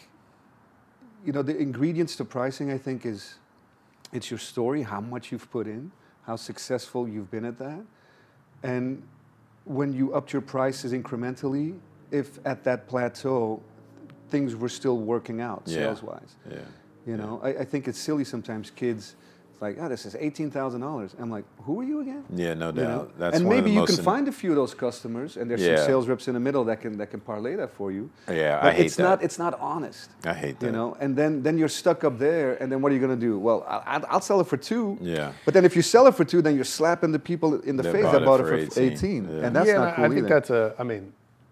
you know the ingredients to pricing. I think is it's your story, how much you've put in, how successful you've been at that, and when you upped your prices incrementally, if at that plateau things were still working out Yeah. sales-wise. Yeah. You know, I, I think it's silly sometimes. Kids, it's like, oh, this is eighteen thousand dollars. I'm like, who are you again? Yeah, no You doubt. know? That's and one of maybe the you most can in- find a few of those customers, and there's Yeah. some sales reps in the middle that can that can parlay that for you. Yeah, but I hate it's that. not it's not honest. I hate that. You know, and then then you're stuck up there, and then what are you going to do? Well, I'll, I'll sell it for two. Yeah. But then if you sell it for two, then you're slapping the people in the That face bought that it bought for it for eighteen. eighteen, Yeah. and that's yeah, not and cool I think either. that's a. I mean,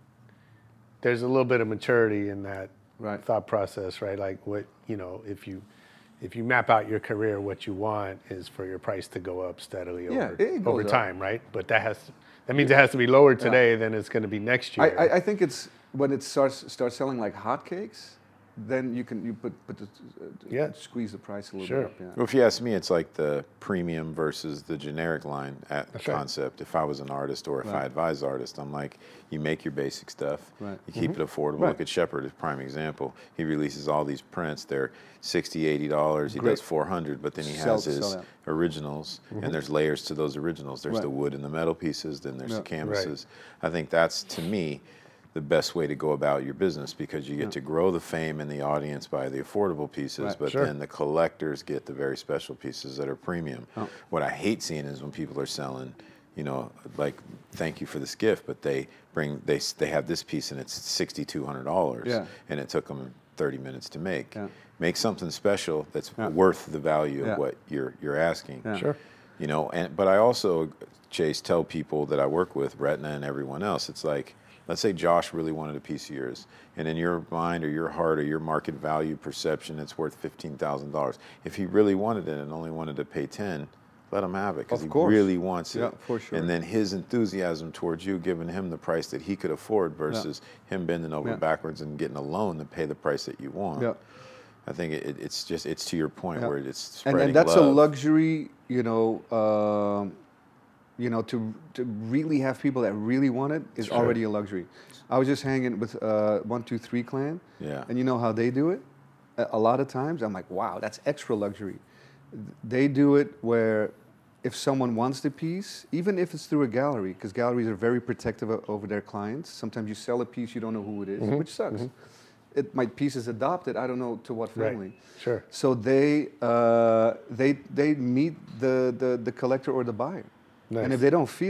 there's a little bit of maturity in that Right. thought process, right? Like what you know, if you if you map out your career, what you want is for your price to go up steadily Yeah, over it goes over up. time, right? But that has that means it has to be lower today than it's going to be next I, year. I, I think it's when it starts starts selling like hotcakes, then you can you put put the, uh, Yeah. squeeze the price a little Sure. bit up. Yeah. Well, if you ask me, it's like the premium versus the generic line at That's right. concept. If I was an artist or if I Right. advise artists, I'm like, you make your basic stuff, Right. you keep it affordable. Right. Look at Shepard, as a prime example. He releases all these prints. They're sixty, eighty dollars. He Great. does four hundred, but then he Sell- has his sell out. originals, and there's layers to those originals. There's Right. the wood and the metal pieces, then there's Yeah. the canvases. I think that's, to me, the best way to go about your business because you get to grow the fame and the audience by the affordable pieces, Right. but Sure. then the collectors get the very special pieces that are premium. Oh. What I hate seeing is when people are selling, you know, like thank you for this gift, but they bring they they have this piece and it's sixty two hundred dollars, Yeah. and it took them thirty minutes to make. Yeah. Make something special that's Yeah. worth the value Yeah. of what you're you're asking. Yeah. Sure. You know, and but I also, Chase, tell people that I work with, Retina and everyone else, it's like, let's say Josh really wanted a piece of yours, and in your mind or your heart or your market value perception, it's worth fifteen thousand dollars. If he really wanted it and only wanted to pay ten, let him have it because Of he course. really wants it. Yeah, for sure. And then his enthusiasm towards you giving him the price that he could afford versus him bending over Yeah. backwards and getting a loan to pay the price that you want. Yeah. I think it, it's just, it's to your point Yeah. where it's and, spreading and that's love. a luxury, you know. Um, you know, to to really have people that really want it is Sure. already a luxury. I was just hanging with uh, One Two Three Clan, Yeah. and you know how they do it. A, a lot of times, I'm like, wow, that's extra luxury. They do it where if someone wants the piece, even if it's through a gallery, because galleries are very protective o- over their clients. Sometimes you sell a piece, you don't know who it is, which sucks. It my piece is adopted. I don't know to what Right. family. Sure. So they uh, they they meet the, the the collector or the buyer, Nice. and if they don't feel it,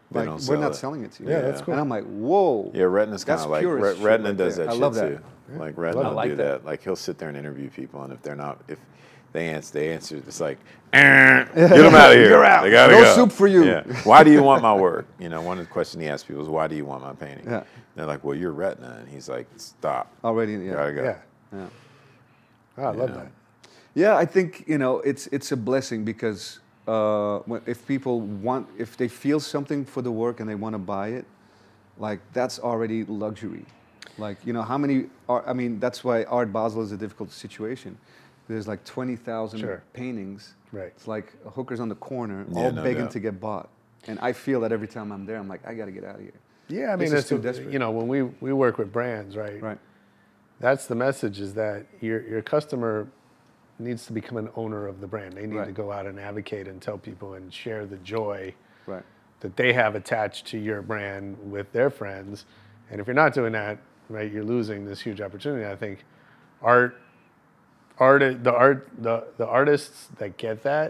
They Like don't we're sell not it. selling it to you. Yeah, that's cool. And I'm like, whoa. Yeah, Retina's kind That's of like purist Re- shit Retina right does there. that I shit love that. too. Like Retina Love it. will I like do that. that. Like he'll sit there and interview people, and if they're not, if they answer, they answer, it's like, "Eh, get them out of here. You're out. They gotta No go." soup for you. Yeah. Why do you want my work? You know, one of the questions he asks people is, "Why do you want my painting?" Yeah. They're like, "Well, you're Retina," and he's like, "Stop. Already, yeah. Gotta go." Yeah. Yeah. Oh, I love know. that. Yeah, I think you know it's it's a blessing because uh, when, if people want, if they feel something for the work and they want to buy it, like that's already luxury. Like you know how many? Art, I mean, that's why Art Basel is a difficult situation. There's like twenty thousand Sure. paintings. Right. It's like hookers on the corner, Yeah, all no begging doubt. to get bought. And I feel that every time I'm there, I'm like, I got to get out of here. Yeah, I This mean, is it's too a- desperate. you know, when we, we work with brands, right? Right. That's the message is that your your customer needs to become an owner of the brand. They need Right. to go out and advocate and tell people and share the joy Right. that they have attached to your brand with their friends. And if you're not doing that, right, you're losing this huge opportunity. I think art, art, the art, the, the artists that get that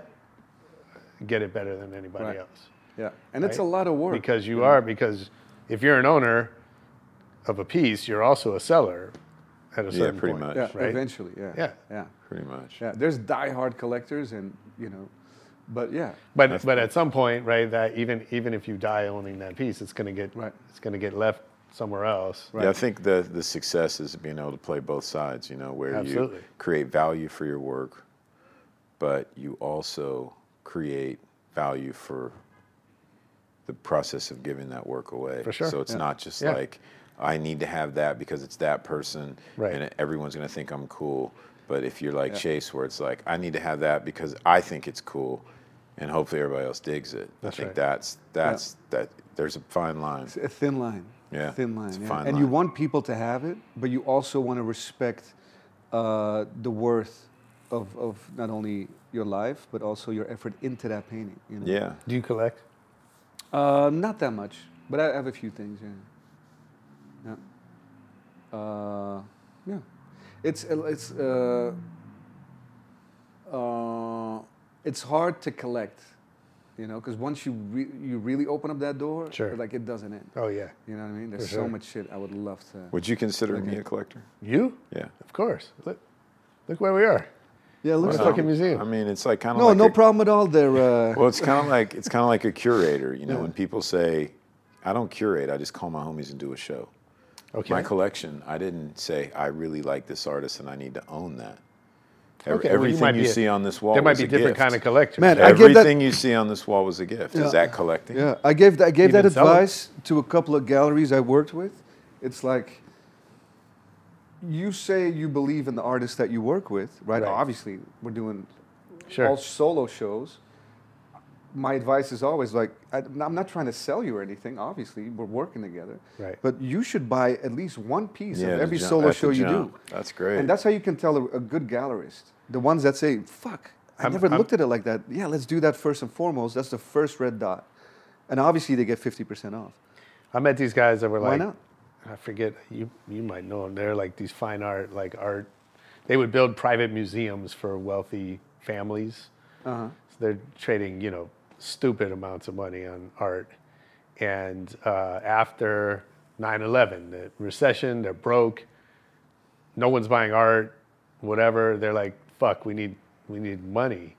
get it better than anybody Right. else. Yeah. And it's a Right? lot of work. Because you know? are, because if you're an owner of a piece, you're also a seller at a Yeah, certain pretty point. much. Yeah, right? eventually, yeah. Yeah. Yeah. Pretty much. Yeah. There's diehard collectors and, you know, but yeah. But but at some point, right, that even even if you die owning that piece, it's gonna get Right. it's gonna get left somewhere else. Yeah, I think the the success is being able to play both sides. You know, where Absolutely. you create value for your work, but you also create value for the process of giving that work away. For sure. So it's Yeah. not just Yeah. like I need to have that because it's that person, Right. and everyone's going to think I'm cool. But if you're like Yeah. Chase, where it's like I need to have that because I think it's cool, and hopefully everybody else digs it. That's I think right. that's that's that. There's a fine line. It's a thin line. Yeah, A thin line. it's a yeah. fine And you line. want people to have it, but you also want to respect uh, the worth of, of not only your life, but also your effort into that painting. You know? Yeah. Do you collect? Uh, not that much, but I have a few things. Yeah. Yeah. Uh, yeah. It's uh, it's uh, uh, it's hard to collect, you know, because once you re- you really open up that door, Sure. like it doesn't end. Oh yeah. You know what I mean? There's For so sure. much shit I would love to. Would you consider Okay. me a collector? You? Yeah. Of course. Look look where we are. Yeah, look It's at like that. a museum. I mean, it's like kind of No, like no a, problem at all. There. Uh, Well, it's kind of like it's kind of like a curator. You know, Yeah. when people say, "I don't curate. I just call my homies and do a show." Okay. My collection, I didn't say I really like this artist and I need to own that. Ev- Okay, well, you Everything might you, be a- see on this wall there might was be a different gift. kind of collectors. Man, I give that- Everything you see on this wall was a gift. Yeah. Is that collecting? Yeah, I gave that, I gave Even that sell 'em? advice to a couple of galleries I worked with. It's like you say you believe in the artists that you work with, right? Right. Obviously, we're doing Sure. all solo shows. My advice is always like, I, I'm not trying to sell you or anything. Obviously, we're working together. Right. But you should buy at least one piece Yeah, of the every jump- solo at the show you do. jump. That's great. And that's how you can tell a, a good gallerist. The ones that say, fuck, I I'm- never I'm- looked at it like that. Yeah, let's do that first and foremost. That's the first red dot. And obviously they get fifty percent off. I met these guys that were Why like, not? I forget, you you might know them. They're like these fine art, like art. They would build private museums for wealthy families. Uh-huh. So they're trading, you know, stupid amounts of money on art. And uh, after nine eleven, the recession, they're broke. No one's buying art, whatever. They're like, fuck, we need we need money.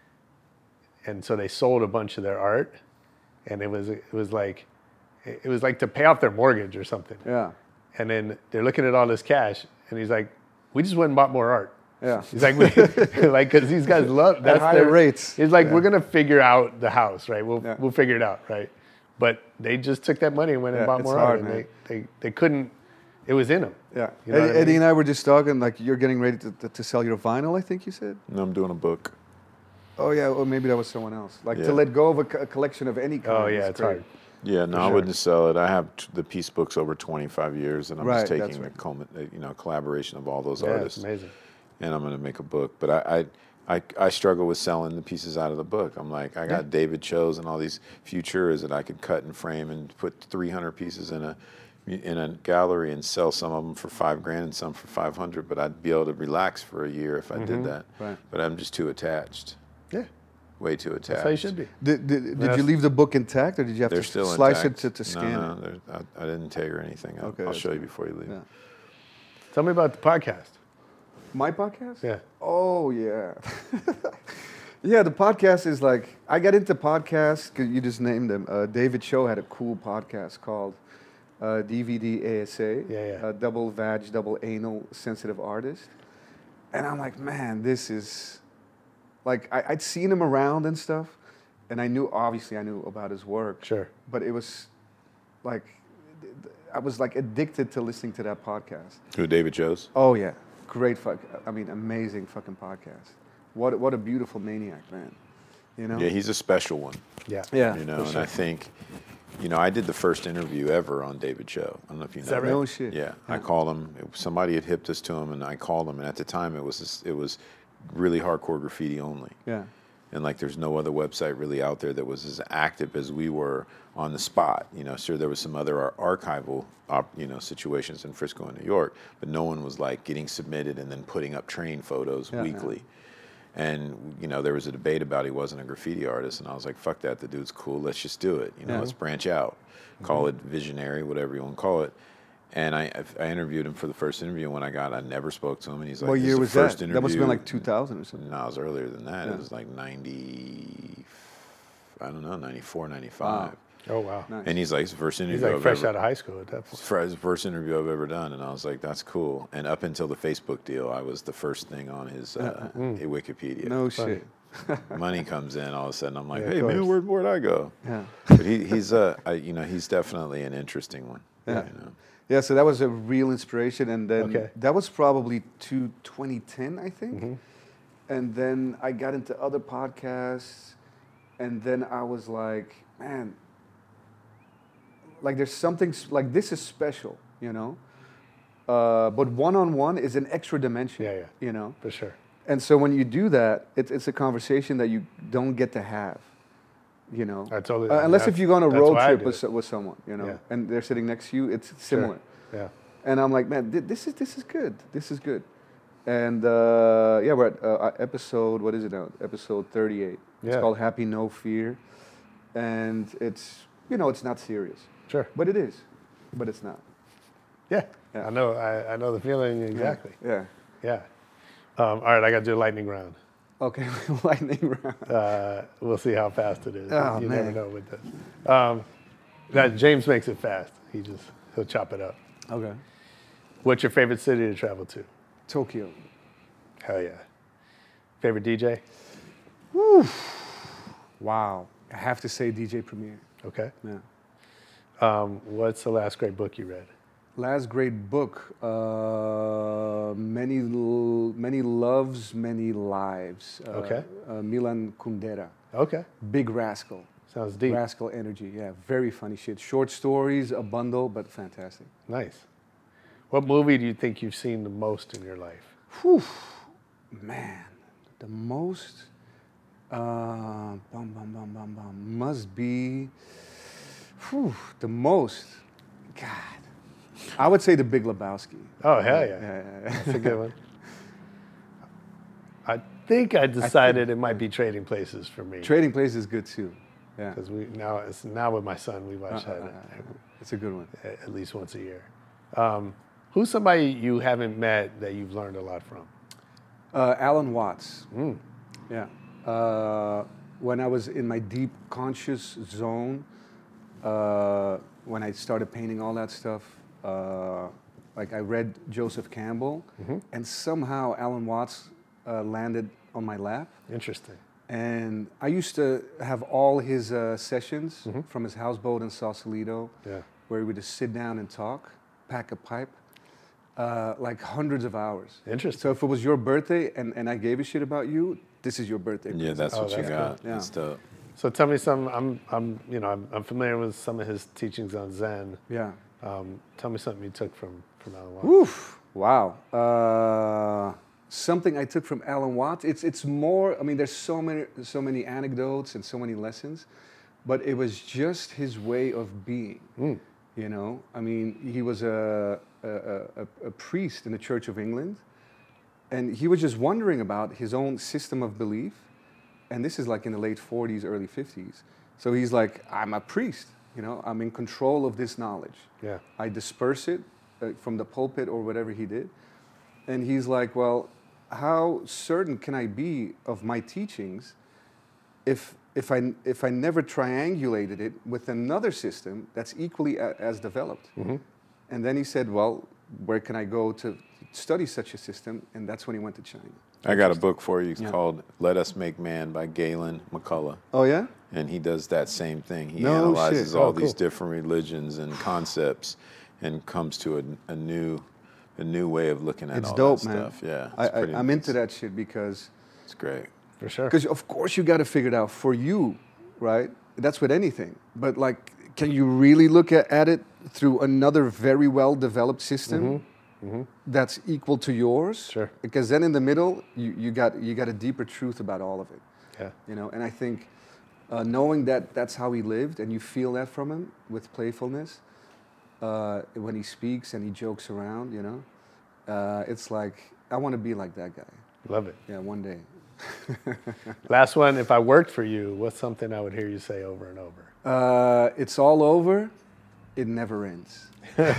And so they sold a bunch of their art, and it was it was like it was like to pay off their mortgage or something. Yeah. And then they're looking at all this cash, and he's like, "We just went and bought more art." Yeah. He's like, we, like, because these guys love that's higher their, rates. He's like, Yeah. we're gonna figure out the house, right? We'll Yeah. we'll figure it out, right? But they just took that money and went and Yeah, bought it's more hard, art, and man. they, they they couldn't. It was in them. Yeah. You know Eddie, what I Eddie mean? and I were just talking, like, you're getting ready to, to, to sell your vinyl, I think you said? No, I'm doing a book. Oh, yeah, or maybe that was someone else. Like, Yeah. to let go of a, co- a collection of any kind. Oh yeah, is it's great. hard. Yeah, no, For I sure. wouldn't sell it. I have t- the Peace books over twenty-five years, and I'm Right, just that's taking the right. culmin- uh, you know collaboration of all those Yeah, it's artists, amazing. and I'm going to make a book. But I, I, I, I struggle with selling the pieces out of the book. I'm like, I got Yeah. David Cho's and all these Futuras that I could cut and frame and put three hundred pieces in a in a gallery and sell some of them for five grand and some for five hundred. But I'd be able to relax for a year if I did that. Right. But I'm just too attached. Yeah. way too attached. That's how you should be. Did, did, did That's- you leave the book intact, or did you have They're to still slice intact. it to, to scan no, no, it? they're- I, I didn't tear anything. I'll, Okay, I'll that's show you good. before you leave. Yeah. Tell me about the podcast. My podcast? Yeah. Oh yeah. Yeah, the podcast is like, I got into podcasts because you just named them. Uh, David Cho had a cool podcast called uh, D V D A S A, Yeah, yeah. Uh, double vag, double anal sensitive artist. And I'm like, man, this is like, I, I'd seen him around and stuff, and I knew, obviously, I knew about his work. Sure. But it was like, I was like addicted to listening to that podcast. Who, David Joes? Oh yeah, great fuck. I mean, amazing fucking podcast. What what a beautiful maniac, man. You know. Yeah, he's a special one. Yeah. Yeah. You know, for and sure. I think, you know, I did the first interview ever on David Cho. I don't know if you know. that right? No shit. Yeah, I called him. It- Somebody had hipped us to him, and I called him. And at the time, it was this- it was really hardcore graffiti only. Yeah. And like, there's no other website really out there that was as active as we were on the spot. You know, sure, there was some other ar- archival, op, you know, situations in Frisco and New York, but no one was like getting submitted and then putting up train photos Yeah, weekly. And you know, there was a debate about he wasn't a graffiti artist, and I was like, "Fuck that! The dude's cool. Let's just do it. You know, Yeah. let's branch out. Call it visionary, whatever you want to call it." And I, I interviewed him for the first interview. And when I got, I never spoke to him, and he's like, What "This year is the was first that? interview." That must have been like two thousand or something. No, it was earlier than that. Yeah. It was like ninety, I don't know, ninety-four, ninety-five. Wow. Oh, wow. Nice. And he's like, it's the first interview He's like I've fresh ever, out of high school at that point. fr- first interview I've ever done. And I was like, that's cool. And up until the Facebook deal, I was the first thing on his uh, Wikipedia. No shit. Money comes in, all of a sudden I'm like, Yeah, of hey man, course. where, where'd I go? Yeah. But he, he's, uh, I, you know, he's definitely an interesting one. Yeah. You know? Yeah, so that was a real inspiration, and then Okay. that was probably to twenty ten, I think. Mm-hmm. And then I got into other podcasts, and then I was like, man, like there's something s- like this is special, you know. Uh, but one-on-one is an extra dimension. Yeah, yeah. You know. For sure. And so when you do that, it's it's a conversation that you don't get to have, you know. I totally- Uh, unless if that's- you go on a that's road why I trip do with, it. so- with someone, you know, Yeah. and they're sitting next to you, it's similar. Yeah. And I'm like, man, thi- this is this is good. This is good. And uh, yeah, we're at uh, episode. What is it now? Episode thirty-eight. It's Yeah. called Happy No Fear, and it's you know it's not serious, Sure. but it is, but it's not. Yeah. Yeah. I know. I, I know the feeling exactly. Yeah. Yeah. Um, all right. I got to do a lightning round. Okay. Lightning round. Uh, we'll see how fast it is. Oh, you never man. know with this. Um, that James makes it fast. He just he'll chop it up. Okay. What's your favorite city to travel to? Tokyo. Hell yeah. Favorite D J? Wow. I have to say D J Premier. Okay. Yeah. Um, what's the last great book you read? Last great book, uh, many L- many loves, many lives. Uh, Okay. Uh, Milan Kundera, Okay. Big Rascal. Sounds deep. Rascal Energy, yeah, very funny shit. Short stories, a bundle, but fantastic. Nice. What movie do you think you've seen the most in your life? Whew, man, the most, uh, bum bum bum bum bum, must be, whew, the most, God. I would say The Big Lebowski. Oh, hell yeah. Yeah, yeah, yeah. That's a good one. I think I decided it might be Trading Places for me. Trading Places is good too. Yeah, Because we now it's now with my son we watch Uh, uh, that uh, it's a good one. at, at least once a year. Um, who's somebody you haven't met that you've learned a lot from? Uh, Alan Watts. Mm. Yeah. Uh, when I was in my deep conscious zone, uh, when I started painting all that stuff, uh, like I read Joseph Campbell, and somehow Alan Watts uh, landed on my lap. Interesting. And I used to have all his uh, sessions from his houseboat in Sausalito, Yeah. where we would just sit down and talk, pack a pipe, uh, like hundreds of hours. Interesting. So if it was your birthday and, and I gave a shit about you, this is your birthday. Yeah, that's Oh, what you that's got. cool. Yeah. That's dope. So tell me some. I'm I'm you know I'm, I'm familiar with some of his teachings on Zen. Yeah. Um, tell me something you took from from Alan Watts. Oof. Wow. Uh, something I took from Alan Watts. It's it's more. I mean, there's so many so many anecdotes and so many lessons, but it was just his way of being. Mm. You know. I mean, he was a a, a a priest in the Church of England, and he was just wondering about his own system of belief, and this is like in the late forties, early fifties. So he's like, I'm a priest, you know, I'm in control of this knowledge. Yeah. I disperse it uh, from the pulpit or whatever he did. And he's like, well, how certain can I be of my teachings if if I if I never triangulated it with another system that's equally a, as developed? Mm-hmm. And then he said, well, where can I go to study such a system? And that's when he went to China. I got a book for you Yeah. called Let Us Make Man by Galen McCullough. Oh, yeah? And he does that same thing. He No analyzes shit. all Oh, these cool. different religions and concepts and comes to a, a new a new way of looking at It's all dope, that man. stuff. Yeah. I, it's I, pretty I'm nice. into that shit because It's great. For sure. because of course you got to figure it out for you, right? That's with anything. But like, can you really look at, at it through another very well developed system Mm-hmm. Mm-hmm. that's equal to yours? Sure. Because then in the middle, you, you got you got a deeper truth about all of it. Yeah. You know, and I think uh, knowing that that's how he lived, and you feel that from him with playfulness uh, when he speaks and he jokes around. You know, uh, it's like I want to be like that guy. Love it. Yeah, one day. Last one. If I worked for you, what's something I would hear you say over and over? Uh, it's all over. It never ends.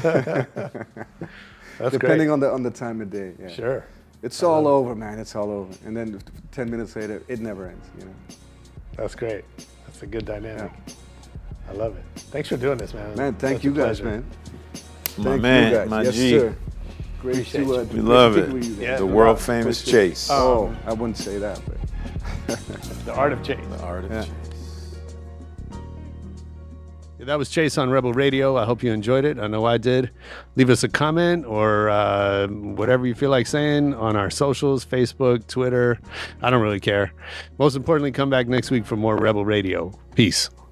That's Depending great. on the on the time of day. Yeah. Sure. It's all over, man. It's all over. And then ten minutes later, it never ends. You know. That's great. That's a good dynamic. I love it. Thanks for doing this, man. Man, thank Such you a guys, pleasure. man. My Thank man, you guys. my yes, G. sir. Great Appreciate to, uh, you. We great love to it. kick with you guys. Yeah, the no world doubt. famous Appreciate it. Chase. Oh, I wouldn't say that, but The art of chase. The art of Yeah. Chase. Yeah, that was Chase on Rebel Radio. I hope you enjoyed it. I know I did. Leave us a comment or uh, whatever you feel like saying on our socials, Facebook, Twitter. I don't really care. Most importantly, come back next week for more Rebel Radio. Peace.